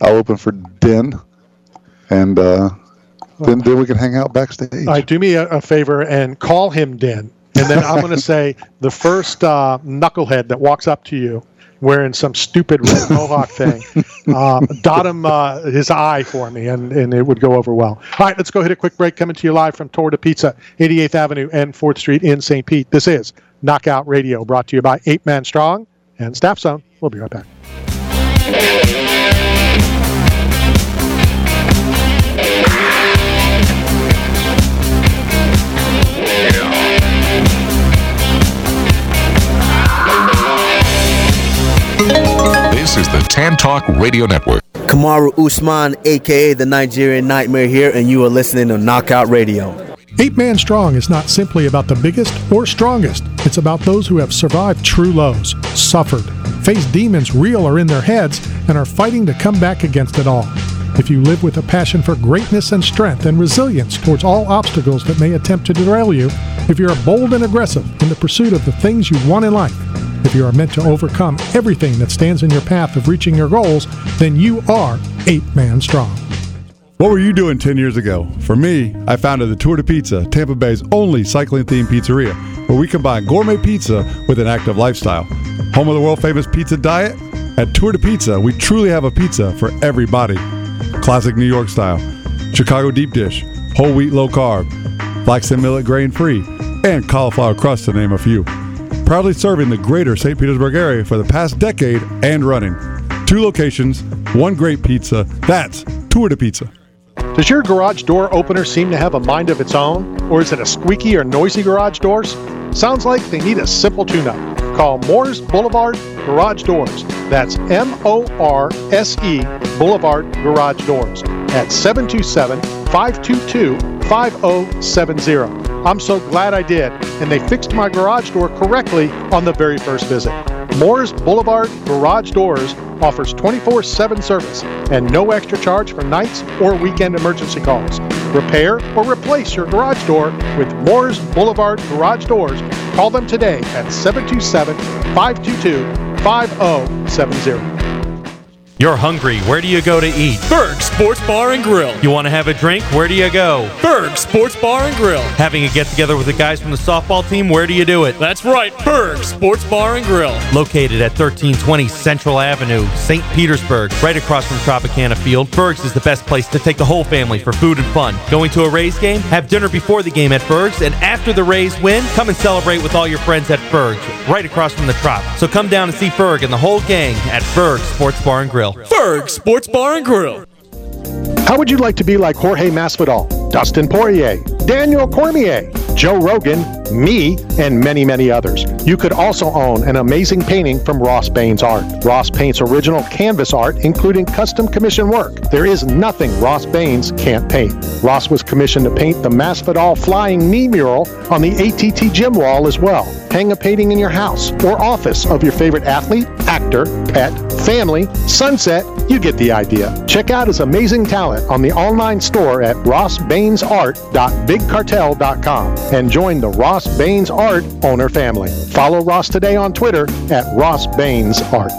I'll open for Den, and uh, then then we can hang out backstage. All right, do me a, a favor and call him Den, and then I'm going to say the first uh, knucklehead that walks up to you wearing some stupid red mohawk thing, um, dot him uh, his eye for me, and, and it would go over well. All right, let's go hit a quick break. Coming to you live from Torta Pizza, eighty-eighth Avenue and fourth Street in Saint Pete. This is Knockout Radio, brought to you by Eight Man Strong and Staff Zone. We'll be right back. This is the Tan Talk Radio Network. Kamaru Usman, a k a the Nigerian Nightmare here, and you are listening to Knockout Radio. Eight Man Strong is not simply about the biggest or strongest. It's about those who have survived true lows, suffered, faced demons real or in their heads, and are fighting to come back against it all. If you live with a passion for greatness and strength and resilience towards all obstacles that may attempt to derail you, if you're bold and aggressive in the pursuit of the things you want in life, if you are meant to overcome everything that stands in your path of reaching your goals, then you are Eight Man Strong. What were you doing ten years ago? For me, I founded the Torta Pizza, Tampa Bay's only cycling-themed pizzeria, where we combine gourmet pizza with an active lifestyle. Home of the world-famous pizza diet? At Torta Pizza, we truly have a pizza for every body. Classic New York style, Chicago deep dish, whole wheat low carb, flax and millet grain free, and cauliflower crust to name a few. Proudly serving the greater Saint Petersburg area for the past decade and running. Two locations, one great pizza. That's Torta Pizza. Does your garage door opener seem to have a mind of its own? Or is it a squeaky or noisy garage doors? Sounds like they need a simple tune-up. Call Moores Boulevard Garage Doors. That's M O R S E Boulevard Garage Doors at seven two seven, five two two, five zero seven zero. I'm so glad I did, and they fixed my garage door correctly on the very first visit. Moores Boulevard Garage Doors offers twenty-four seven service and no extra charge for nights or weekend emergency calls. Repair or replace your garage door with Moores Boulevard Garage Doors. Call them today at seven two seven, five two two, five zero seven zero. You're hungry. Where do you go to eat? Berg Sports Bar and Grill. You want to have a drink? Where do you go? Berg Sports Bar and Grill. Having a get-together with the guys from the softball team? Where do you do it? That's right, Berg Sports Bar and Grill. Located at thirteen twenty Central Avenue, Saint Petersburg, right across from Tropicana Field. Berg's is the best place to take the whole family for food and fun. Going to a Rays game? Have dinner before the game at Berg's, and after the Rays win, come and celebrate with all your friends at Berg's, right across from the Trop. So come down and see Berg and the whole gang at Berg Sports Bar and Grill. Berg Sports Bar and Grill. How would you like to be like Jorge Masvidal, Dustin Poirier, Daniel Cormier, Joe Rogan, me, and many, many others? You could also own an amazing painting from Ross Baines Art. Ross paints original canvas art, including custom commission work. There is nothing Ross Baines can't paint. Ross was commissioned to paint the Masvidal flying knee mural on the A T T gym wall as well. Hang a painting in your house or office of your favorite athlete, actor, pet, family, sunset. You get the idea. Check out his amazing talent on the online store at ross baines art dot big cartel dot com and join the Ross Baines Art owner family. Follow Ross today on Twitter at Ross Baines Art.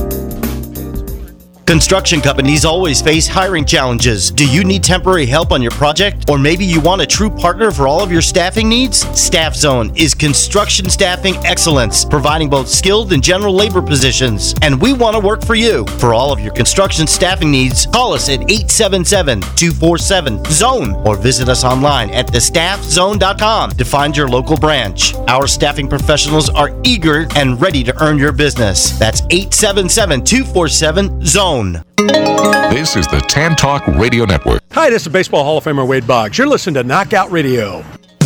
Construction companies always face hiring challenges. Do you need temporary help on your project? Or maybe you want a true partner for all of your staffing needs? Staff Zone is construction staffing excellence, providing both skilled and general labor positions. And we want to work for you. For all of your construction staffing needs, call us at eight seven seven, two four seven, zone or visit us online at the staff zone dot com to find your local branch. Our staffing professionals are eager and ready to earn your business. That's eight seven seven, two four seven, zone. This is the Tan Talk Radio Network. Hi, this is Baseball Hall of Famer Wade Boggs. You're listening to Knockout Radio. All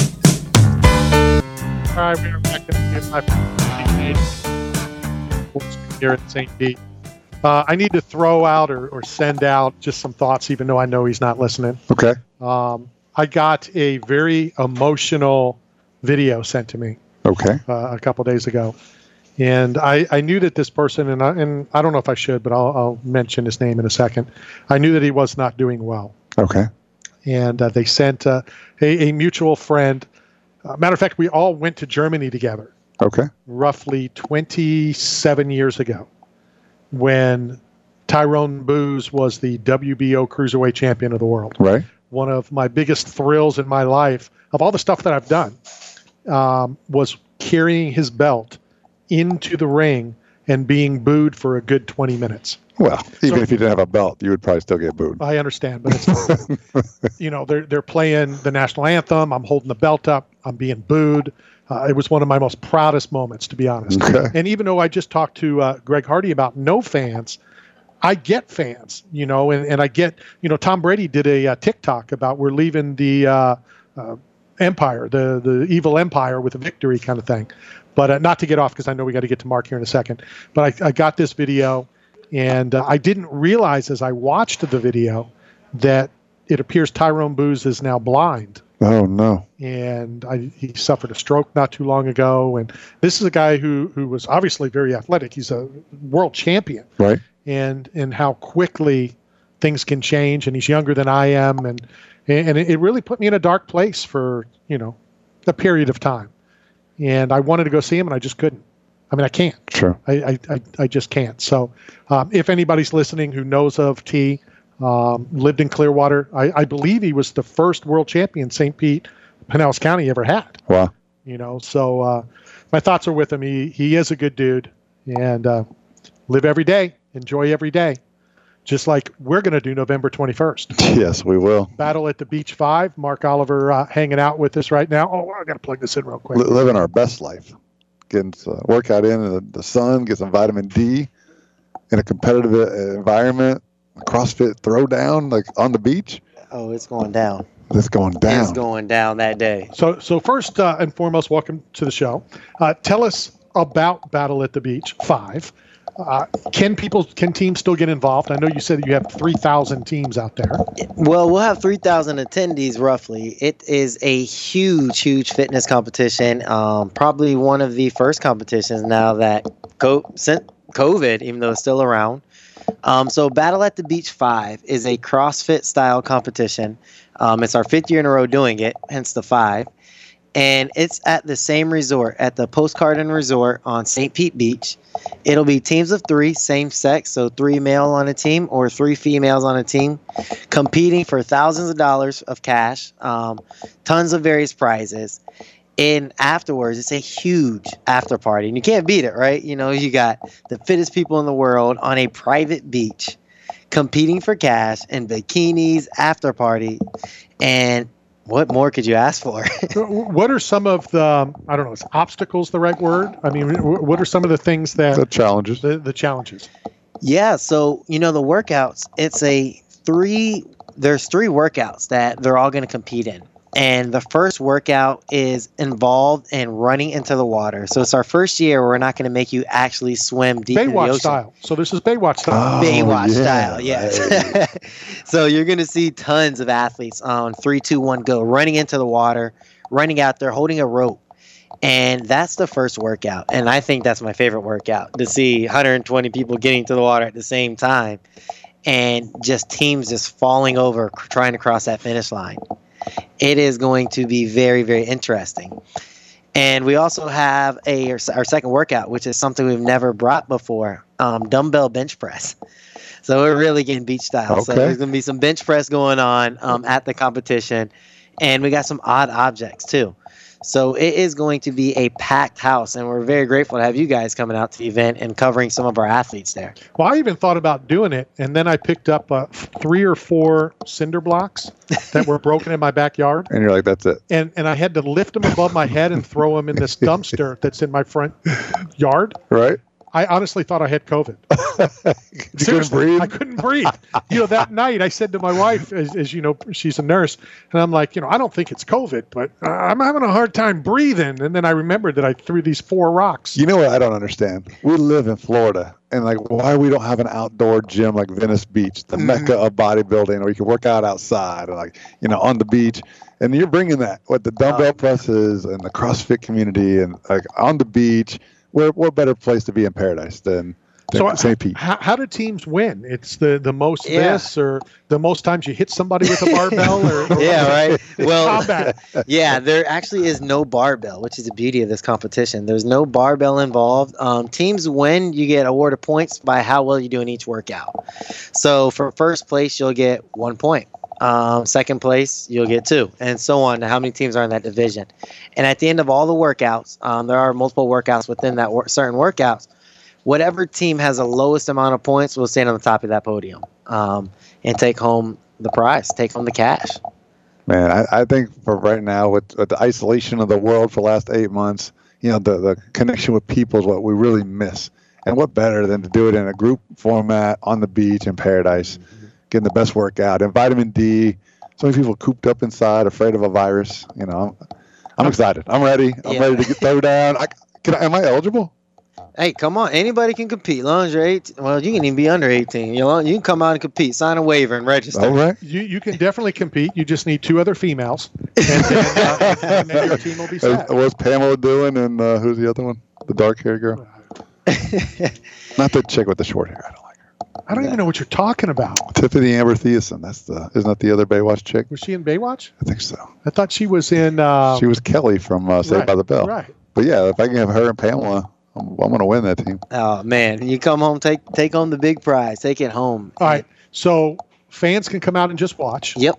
right, we are back at here in Saint Pete. Uh, I need to throw out or, or send out just some thoughts, even though I know he's not listening. Okay. Um, I got a very emotional video sent to me. Okay. Uh, a couple days ago. And I, I knew that this person, and I, and I don't know if I should, but I'll, I'll mention his name in a second. I knew that he was not doing well. Okay. And uh, they sent uh, a, a mutual friend. Uh, matter of fact, we all went to Germany together. Okay. Roughly twenty-seven years ago, when Tyrone Booz was the W B O Cruiserweight Champion of the world. Right. One of my biggest thrills in my life, of all the stuff that I've done, um, was carrying his belt into the ring and being booed for a good twenty minutes. Well, even So- if you didn't have a belt, you would probably still get booed. I understand, but it's, you know, they're they're playing the national anthem. I'm holding the belt up. I'm being booed. Uh, it was one of my most proudest moments, to be honest. Okay. And even though I just talked to uh, Greg Hardy about no fans, I get fans, you know, and, and I get, you know, Tom Brady did a uh, TikTok about we're leaving the uh, uh, empire, the the evil empire with a victory kind of thing. But uh, not to get off, because I know we got to get to Mark here in a second. But I, I got this video, and uh, I didn't realize as I watched the video that it appears Tyrone Booz is now blind. Oh, no. And I, he suffered a stroke not too long ago. And this is a guy who, who was obviously very athletic. He's a world champion. Right. And and how quickly things can change. And he's younger than I am. And and it really put me in a dark place for, you know, a period of time. And I wanted to go see him, and I just couldn't. I mean, I can't. Sure. I, I, I, I just can't. So um, if anybody's listening who knows of T, um, lived in Clearwater, I, I believe he was the first world champion Saint Pete, Pinellas County ever had. Wow. You know, so uh, my thoughts are with him. He he is a good dude, and uh, live every day, enjoy every day, just like we're going to do November twenty-first. Yes, we will. Battle at the Beach Five. Mark Oliver uh, hanging out with us right now. Oh, I got to plug this in real quick. Li- living our best life. Getting some workout in the, the sun, get some vitamin D in a competitive uh, environment. CrossFit throwdown, like on the beach. Oh, it's going down. It's going down. It's going down that day. So, so first uh, and foremost, welcome to the show. Uh, tell us about Battle at the Beach Five. Uh, can people, can teams still get involved? I know you said that you have three thousand teams out there. Well, we'll have three thousand attendees roughly. It is a huge, huge fitness competition. Um, probably one of the first competitions now that co- since COVID, even though it's still around. Um, so Battle at the Beach Five is a CrossFit style competition. Um, it's our fifth year in a row doing it, hence the five. And it's at the same resort, at the Postcard Inn Resort on Saint Pete Beach. It'll be teams of three, same sex, so three male on a team or three females on a team, competing for thousands of dollars of cash, um, tons of various prizes. And afterwards, it's a huge after party. And you can't beat it, right? You know, you got the fittest people in the world on a private beach competing for cash and bikinis, after party. And what more could you ask for? What are some of the, um, I don't know, is obstacles the right word? I mean, wh- what are some of the things that... The challenges. The, the challenges. Yeah, so, you know, the workouts, it's a three, there's three workouts that they're all going to compete in. And the first workout is involved in running into the water. So it's our first year where we're not going to make you actually swim deep in the Baywatch ocean. style. So this is Baywatch style. Oh, Baywatch yeah. style, yes. So you're going to see tons of athletes on three, two, one, go, running into the water, running out there, holding a rope. And that's the first workout. And I think that's my favorite workout, to see one hundred twenty people getting to the water at the same time and just teams just falling over trying to cross that finish line. It is going to be very, very interesting. And we also have a our second workout, which is something we've never brought before, um, dumbbell bench press. So we're really getting beach style. Okay. So there's going to be some bench press going on um, at the competition. And we got some odd objects, too. So it is going to be a packed house, and we're very grateful to have you guys coming out to the event and covering some of our athletes there. Well, I even thought about doing it, and then I picked up uh, three or four cinder blocks that were broken in my backyard. And you're like, that's it. And and I had to lift them above my head and throw them in this dumpster that's in my front yard. Right? I honestly thought I had COVID. You couldn't breathe? I couldn't breathe. You know, that night I said to my wife, as, as you know, she's a nurse, and I'm like, you know, I don't think it's COVID, but uh, I'm having a hard time breathing. And then I remembered that I threw these four rocks. You know what I don't understand? We live in Florida, and like, why we don't have an outdoor gym like Venice Beach, the Mm-hmm. mecca of bodybuilding, or you can work out outside, or like, you know, on the beach. And you're bringing that with the dumbbell presses and the CrossFit community, and like on the beach. What what better place to be in paradise than So Saint Pete. How, how do teams win? It's the, the most Yeah. this or the most times you hit somebody with a barbell or, or Yeah, right. Well, combat. yeah, there actually is no barbell, which is the beauty of this competition. There's no barbell involved. Um, teams win, you get awarded points by how well you do in each workout. So for first place, you'll get one point. Um, second place, you'll get two, and so on to how many teams are in that division. And at the end of all the workouts, um, there are multiple workouts within that wor- certain workouts. Whatever team has the lowest amount of points will stand on the top of that podium um, and take home the prize, take home the cash. Man, I, I think for right now, with, with the isolation of the world for the last eight months, you know, the, the connection with people is what we really miss. And what better than to do it in a group format on the beach in paradise, getting the best workout and vitamin D. So many people cooped up inside, afraid of a virus. You know, I'm, I'm excited. I'm ready. I'm Yeah. ready to get throw down. I, can I, am I eligible? Hey, come on. Anybody can compete. As long as you're eighteen. Well, you can even be under eighteen. You know, you can come out and compete, sign a waiver, and register. All right. You you can definitely compete. You just need two other females, and then, uh, and then your team will be set. What's Pamela doing? And uh, who's the other one? The dark-haired girl. Not the chick with the short hair. I don't like her. I don't even know what you're talking about. Tiffany Amber Thiessen. That's the. Isn't that the other Baywatch chick? Was she in Baywatch? I think so. I thought she was in. Um, She was Kelly from uh, Saved right, by the Bell. right. But yeah, if I can have her and Pamela, I'm, I'm going to win that team. Oh man, you come home, take take home the big prize, take it home. All right. So fans can come out and just watch. Yep.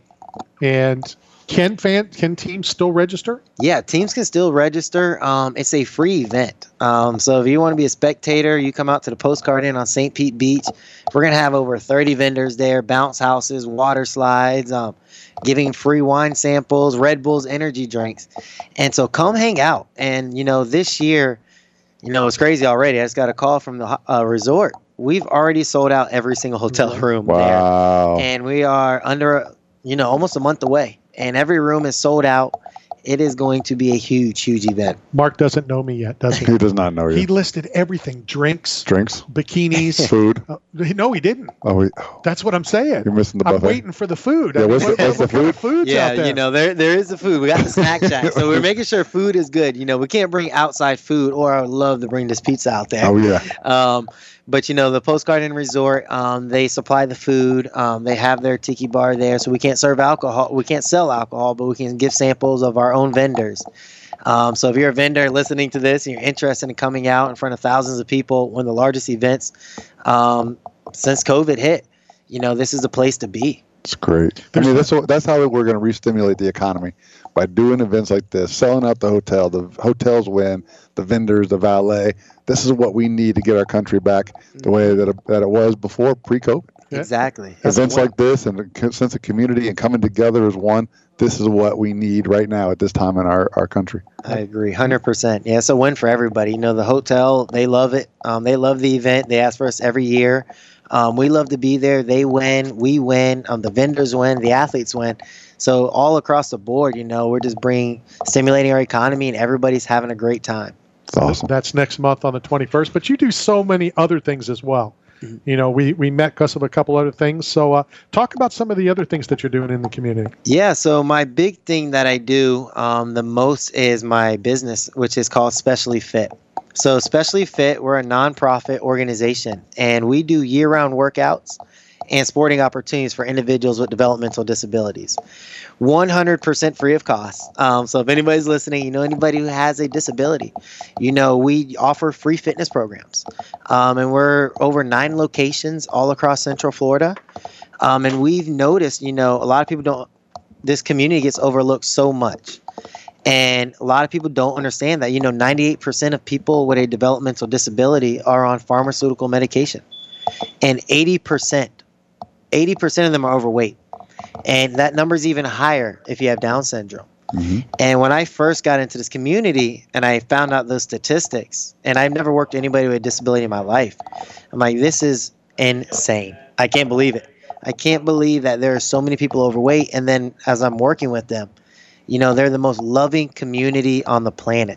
And can fan can teams still register? Yeah, teams can still register. Um, it's a free event. Um, so if you want to be a spectator, you come out to the Postcard Inn on Saint Pete Beach. We're gonna have over thirty vendors there, bounce houses, water slides, um, giving free wine samples, Red Bulls, energy drinks, and so come hang out. And you know, this year, you know, it's crazy already. I just got a call from the uh, resort. We've already sold out every single hotel room Wow. there, and we are under, you know, almost a month away. And every room is sold out. It is going to be a huge, huge event. Mark doesn't know me yet, does he? He does not know you. He listed everything: drinks, Drinks, bikinis, food. Uh, no, he didn't. Oh, we, That's what I'm saying. you're missing the I'm buffet. waiting for the food. Yeah, I mean, what's the- what, what's what the kind of food? food's Yeah, out there? you know, there there is the food. We got the snack shack, so we're making sure food is good. You know, we can't bring outside food, or I would love to bring this pizza out there. Oh yeah. Um, but you know, the Postcard Inn Resort, um, they supply the food. Um, they have their tiki bar there, so we can't serve alcohol. We can't sell alcohol, but we can give samples of our own vendors. Um, so if you're a vendor listening to this and you're interested in coming out in front of thousands of people, one of the largest events um, since COVID hit, you know, this is the place to be. It's great. I mean, that's what, that's how we're going to re-stimulate the economy, by doing events like this, selling out the hotel. The hotels win, the vendors, the valet. This is what we need to get our country back the way that it, that it was before pre-COVID. Exactly. Events like this and a sense of community and coming together as one. This is what we need right now at this time in our, our country. I agree, one hundred percent. Yeah, it's a win for everybody. You know, the hotel, they love it. Um, they love the event. They ask for us every year. Um, we love to be there. They win. We win. Um, the vendors win. The athletes win. So all across the board, you know, we're just bringing, stimulating our economy, and everybody's having a great time. It's awesome. That's next month on the twenty-first. But you do so many other things as well. You know, we, we met because of a couple other things. So uh, talk about some of the other things that you're doing in the community. Yeah, so my big thing that I do um, the most is my business, which is called Specially Fit. So Specially Fit, we're a nonprofit organization, and we do year-round workouts and sporting opportunities for individuals with developmental disabilities. one hundred percent free of cost. Um, so if anybody's listening, you know anybody who has a disability, you know we offer free fitness programs. Um, and we're over nine locations all across Central Florida. Um, and we've noticed, you know, a lot of people don't, this community gets overlooked so much. And a lot of people don't understand that, you know, ninety-eight percent of people with a developmental disability are on pharmaceutical medication. And eighty percent, eighty percent of them are overweight. And that number is even higher if you have Down syndrome. Mm-hmm. And when I first got into this community and I found out those statistics, and I've never worked with anybody with a disability in my life, I'm like, this is insane. I can't believe it. I can't believe that there are so many people overweight. And then as I'm working with them, you know, they're the most loving community on the planet.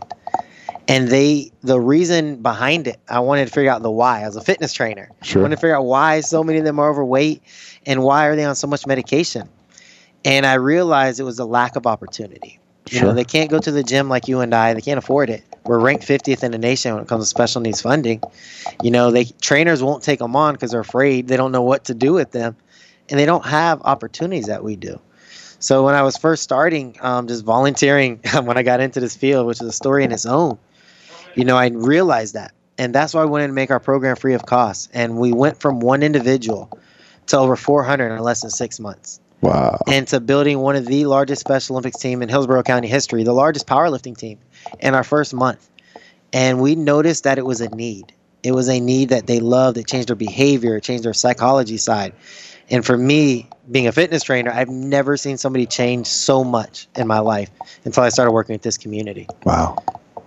And they, the reason behind it, I wanted to figure out the why. As a fitness trainer, Sure. I wanted to figure out why so many of them are overweight and why are they on so much medication. And I realized it was a lack of opportunity. You Sure. know, they can't go to the gym like you and I. They can't afford it. We're ranked fiftieth in the nation when it comes to special needs funding. You know, they trainers won't take them on because they're afraid. They don't know what to do with them, and they don't have opportunities that we do. So when I was first starting, um, just volunteering when I got into this field, which is a story in its own, you know, I realized that. And that's why I wanted to make our program free of cost. And we went from one individual to over four hundred in less than six months. Wow. And to building one of the largest Special Olympics team in Hillsborough County history, the largest powerlifting team in our first month. And we noticed that it was a need. It was a need that they loved. It changed their behavior. It changed their psychology side. And for me, being a fitness trainer, I've never seen somebody change so much in my life until I started working with this community. Wow.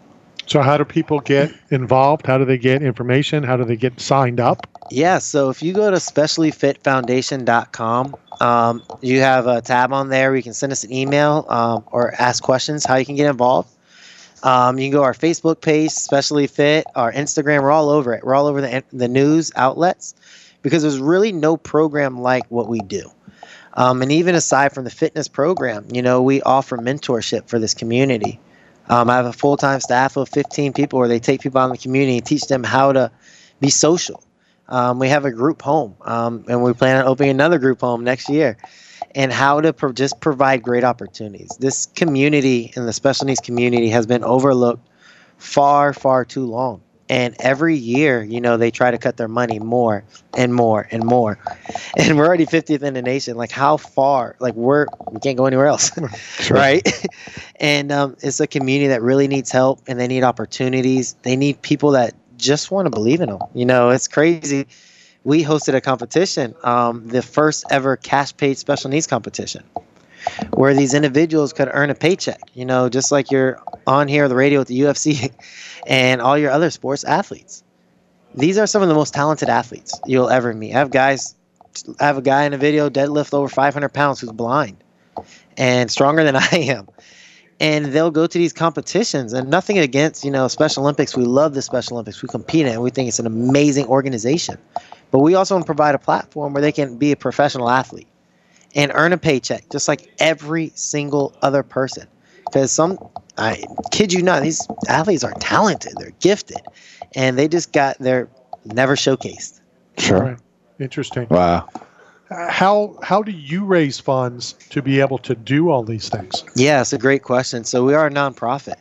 So how do people get involved? How do they get information? How do they get signed up? Yeah, so if you go to specially fit foundation dot com, um, you have a tab on there where you can send us an email um, or ask questions how you can get involved. Um, you can go to our Facebook page, Specially Fit, our Instagram. We're all over it. We're all over the, the news outlets because there's really no program like what we do. Um, and even aside from the fitness program, you know, we offer mentorship for this community. Um, I have a full-time staff of fifteen people where they take people out in the community and teach them how to be social. Um, we have a group home, um, and we plan on opening another group home next year, and how to pro- just provide great opportunities. This community and the special needs community has been overlooked far, far too long. And every year, you know, they try to cut their money more and more and more. And we're already fiftieth in the nation. Like, how far? Like, we're, we can't go anywhere else, Sure. right? And um, it's a community that really needs help, and they need opportunities. They need people that just want to believe in them. You know, it's crazy. We hosted a competition, um, the first ever cash paid special needs competition, where these individuals could earn a paycheck, you know, just like you're on here on the radio with the U F C and all your other sports athletes. These are some of the most talented athletes you'll ever meet. I have guys, I have a guy in a video deadlift over five hundred pounds who's blind and stronger than I am. And they'll go to these competitions, and nothing against, you know, Special Olympics. We love the Special Olympics. We compete in it, and we think it's an amazing organization. But we also want to provide a platform where they can be a professional athlete and earn a paycheck just like every single other person. Because some, I kid you not, these athletes are talented, they're gifted, and they just got, they're never showcased. Sure. Right. Interesting. Wow. Uh, how how do you raise funds to be able to do all these things? Yeah, it's a great question. So we are a nonprofit,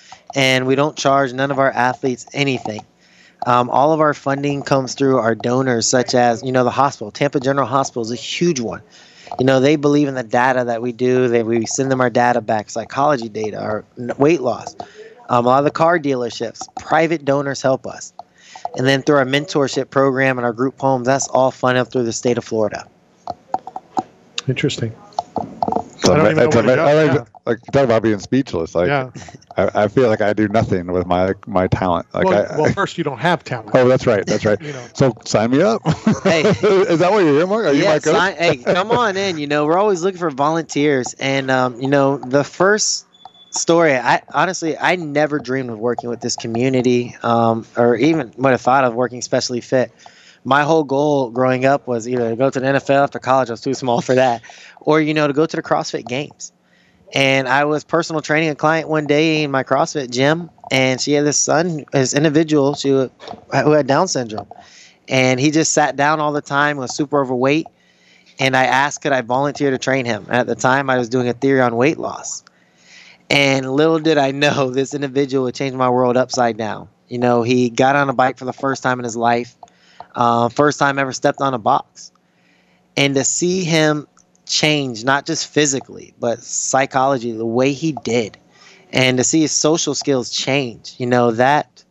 and we don't charge none of our athletes anything. Um, all of our funding comes through our donors, such as, you know, the hospital. Tampa General Hospital is a huge one. You know, they believe in the data that we do. They, we send them our data back, psychology data, our weight loss. Um, a lot of the car dealerships, private donors help us. And then through our mentorship program and our group homes, that's all funded through the state of Florida. Interesting. So I don't even know it's where to a- go. I like, Yeah. like you talk about being speechless. Like, Yeah. I, I feel like I do nothing with my my talent. Like, well, I, well, first, you don't have talent. oh, that's right, that's right. You know. So sign me up. Hey. Is that what you're here, Mark? Are you my Yes, coach? I, hey, come on in. You know, we're always looking for volunteers. And, um, you know, the first story, I honestly, I never dreamed of working with this community um, or even would have thought of working Specially Fit. My whole goal growing up was either to go to the N F L after college. I was too small for that. Or, you know, to go to the CrossFit Games. And I was personal training a client one day in my CrossFit gym, and she had this son, this individual she, who had Down syndrome. And he just sat down all the time, was super overweight. And I asked, could I volunteer to train him? And at the time, I was doing a theory on weight loss. And little did I know, this individual would change my world upside down. You know, he got on a bike for the first time in his life, uh, first time ever stepped on a box. And to see him change, not just physically, but psychology, the way he did, and to see his social skills change, you know, that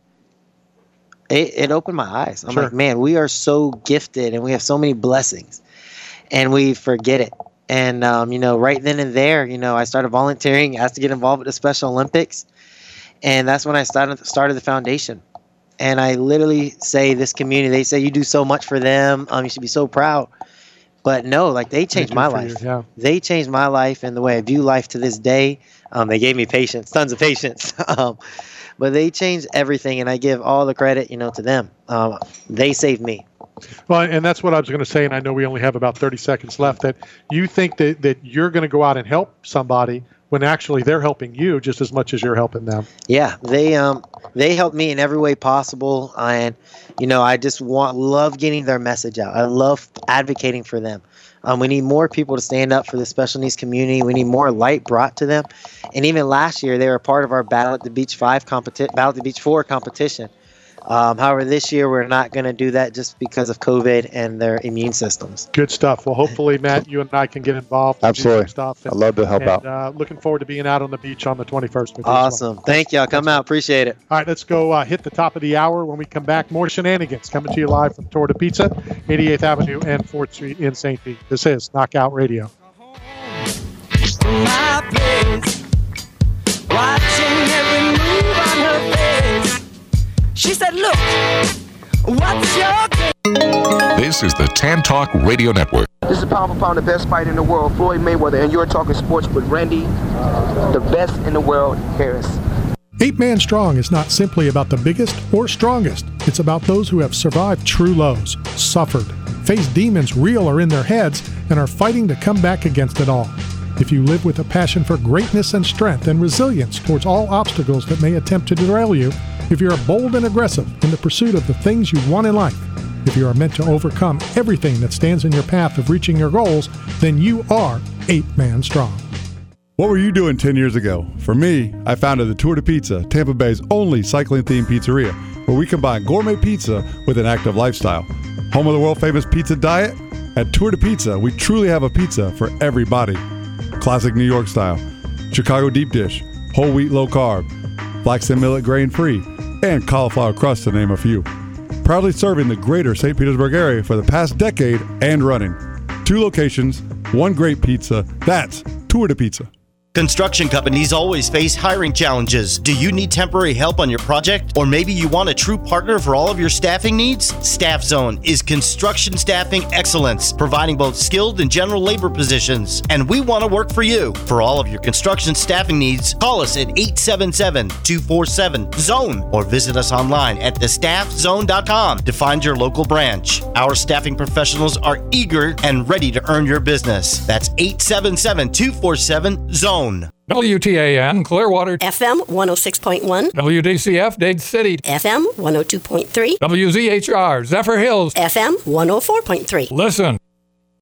it, it opened my eyes. I'm Sure. like, man, we are so gifted and we have so many blessings, and we forget it. And, um, you know, right then and there, you know, I started volunteering, asked to get involved with the Special Olympics. And that's when I started, started the foundation. And I literally say this community, they say, you do so much for them. Um, you should be so proud. But no, like they changed do my for life. you, yeah. They changed my life and the way I view life to this day. Um, they gave me patience, tons of patience. um, but they changed everything, and I give all the credit, you know, to them. Um, they saved me. Well, and that's what I was going to say, and I know we only have about thirty seconds left, that you think that, that you're going to go out and help somebody when actually they're helping you just as much as you're helping them. Yeah, they um they help me in every way possible, and you know I just want love getting their message out. I love advocating for them. Um, we need more people to stand up for the special needs community. We need more light brought to them. And even last year, they were part of our Battle at the Beach five competi- Battle at the Beach four competition. Um, however, this year we're not going to do that just because of COVID and their immune systems. Good stuff. Well, hopefully, Matt, you and I can get involved. And Absolutely. Do some stuff. And, I'd love to help and, out. Uh, looking forward to being out on the beach on the twenty-first. With you Awesome. as well. Thank you. I'll come out. Appreciate it. All right, let's go uh, hit the top of the hour. When we come back, more shenanigans coming to you live from Torta Pizza, eighty-eighth Avenue and fourth Street in Saint Pete. This is Knockout Radio. My place, watching every move on her face. She said, look, what's your game? This is the Tan Talk Radio Network. This is pound for pound, the best fight in the world, Floyd Mayweather, and you're talking sports with Randy, the best in the world, Harris. Eight Man Strong is not simply about the biggest or strongest. It's about those who have survived true lows, suffered, faced demons real or in their heads, and are fighting to come back against it all. If you live with a passion for greatness and strength and resilience towards all obstacles that may attempt to derail you, if you are bold and aggressive in the pursuit of the things you want in life, if you are meant to overcome everything that stands in your path of reaching your goals, then you are Eight Man Strong. What were you doing ten years ago? For me, I founded the Torta Pizza, Tampa Bay's only cycling-themed pizzeria, where we combine gourmet pizza with an active lifestyle. Home of the world-famous pizza diet? At Torta Pizza, we truly have a pizza for every body. Classic New York style, Chicago deep dish, whole wheat low carb, flax and millet grain free, and cauliflower crust to name a few. Proudly serving the greater Saint Petersburg area for the past decade and running. Two locations, one great pizza. That's Torta Pizza. Construction companies always face hiring challenges. Do you need temporary help on your project? Or maybe you want a true partner for all of your staffing needs? Staff Zone is construction staffing excellence, providing both skilled and general labor positions. And we want to work for you. For all of your construction staffing needs, call us at eight seven seven, two four seven, zone or visit us online at the staff zone dot com to find your local branch. Our staffing professionals are eager and ready to earn your business. That's eight seven seven, two four seven, zone. W T A N Clearwater, F M one oh six point one, W D C F Dade City, F M one oh two point three, W Z H R Zephyr Hills, F M one oh four point three. Listen,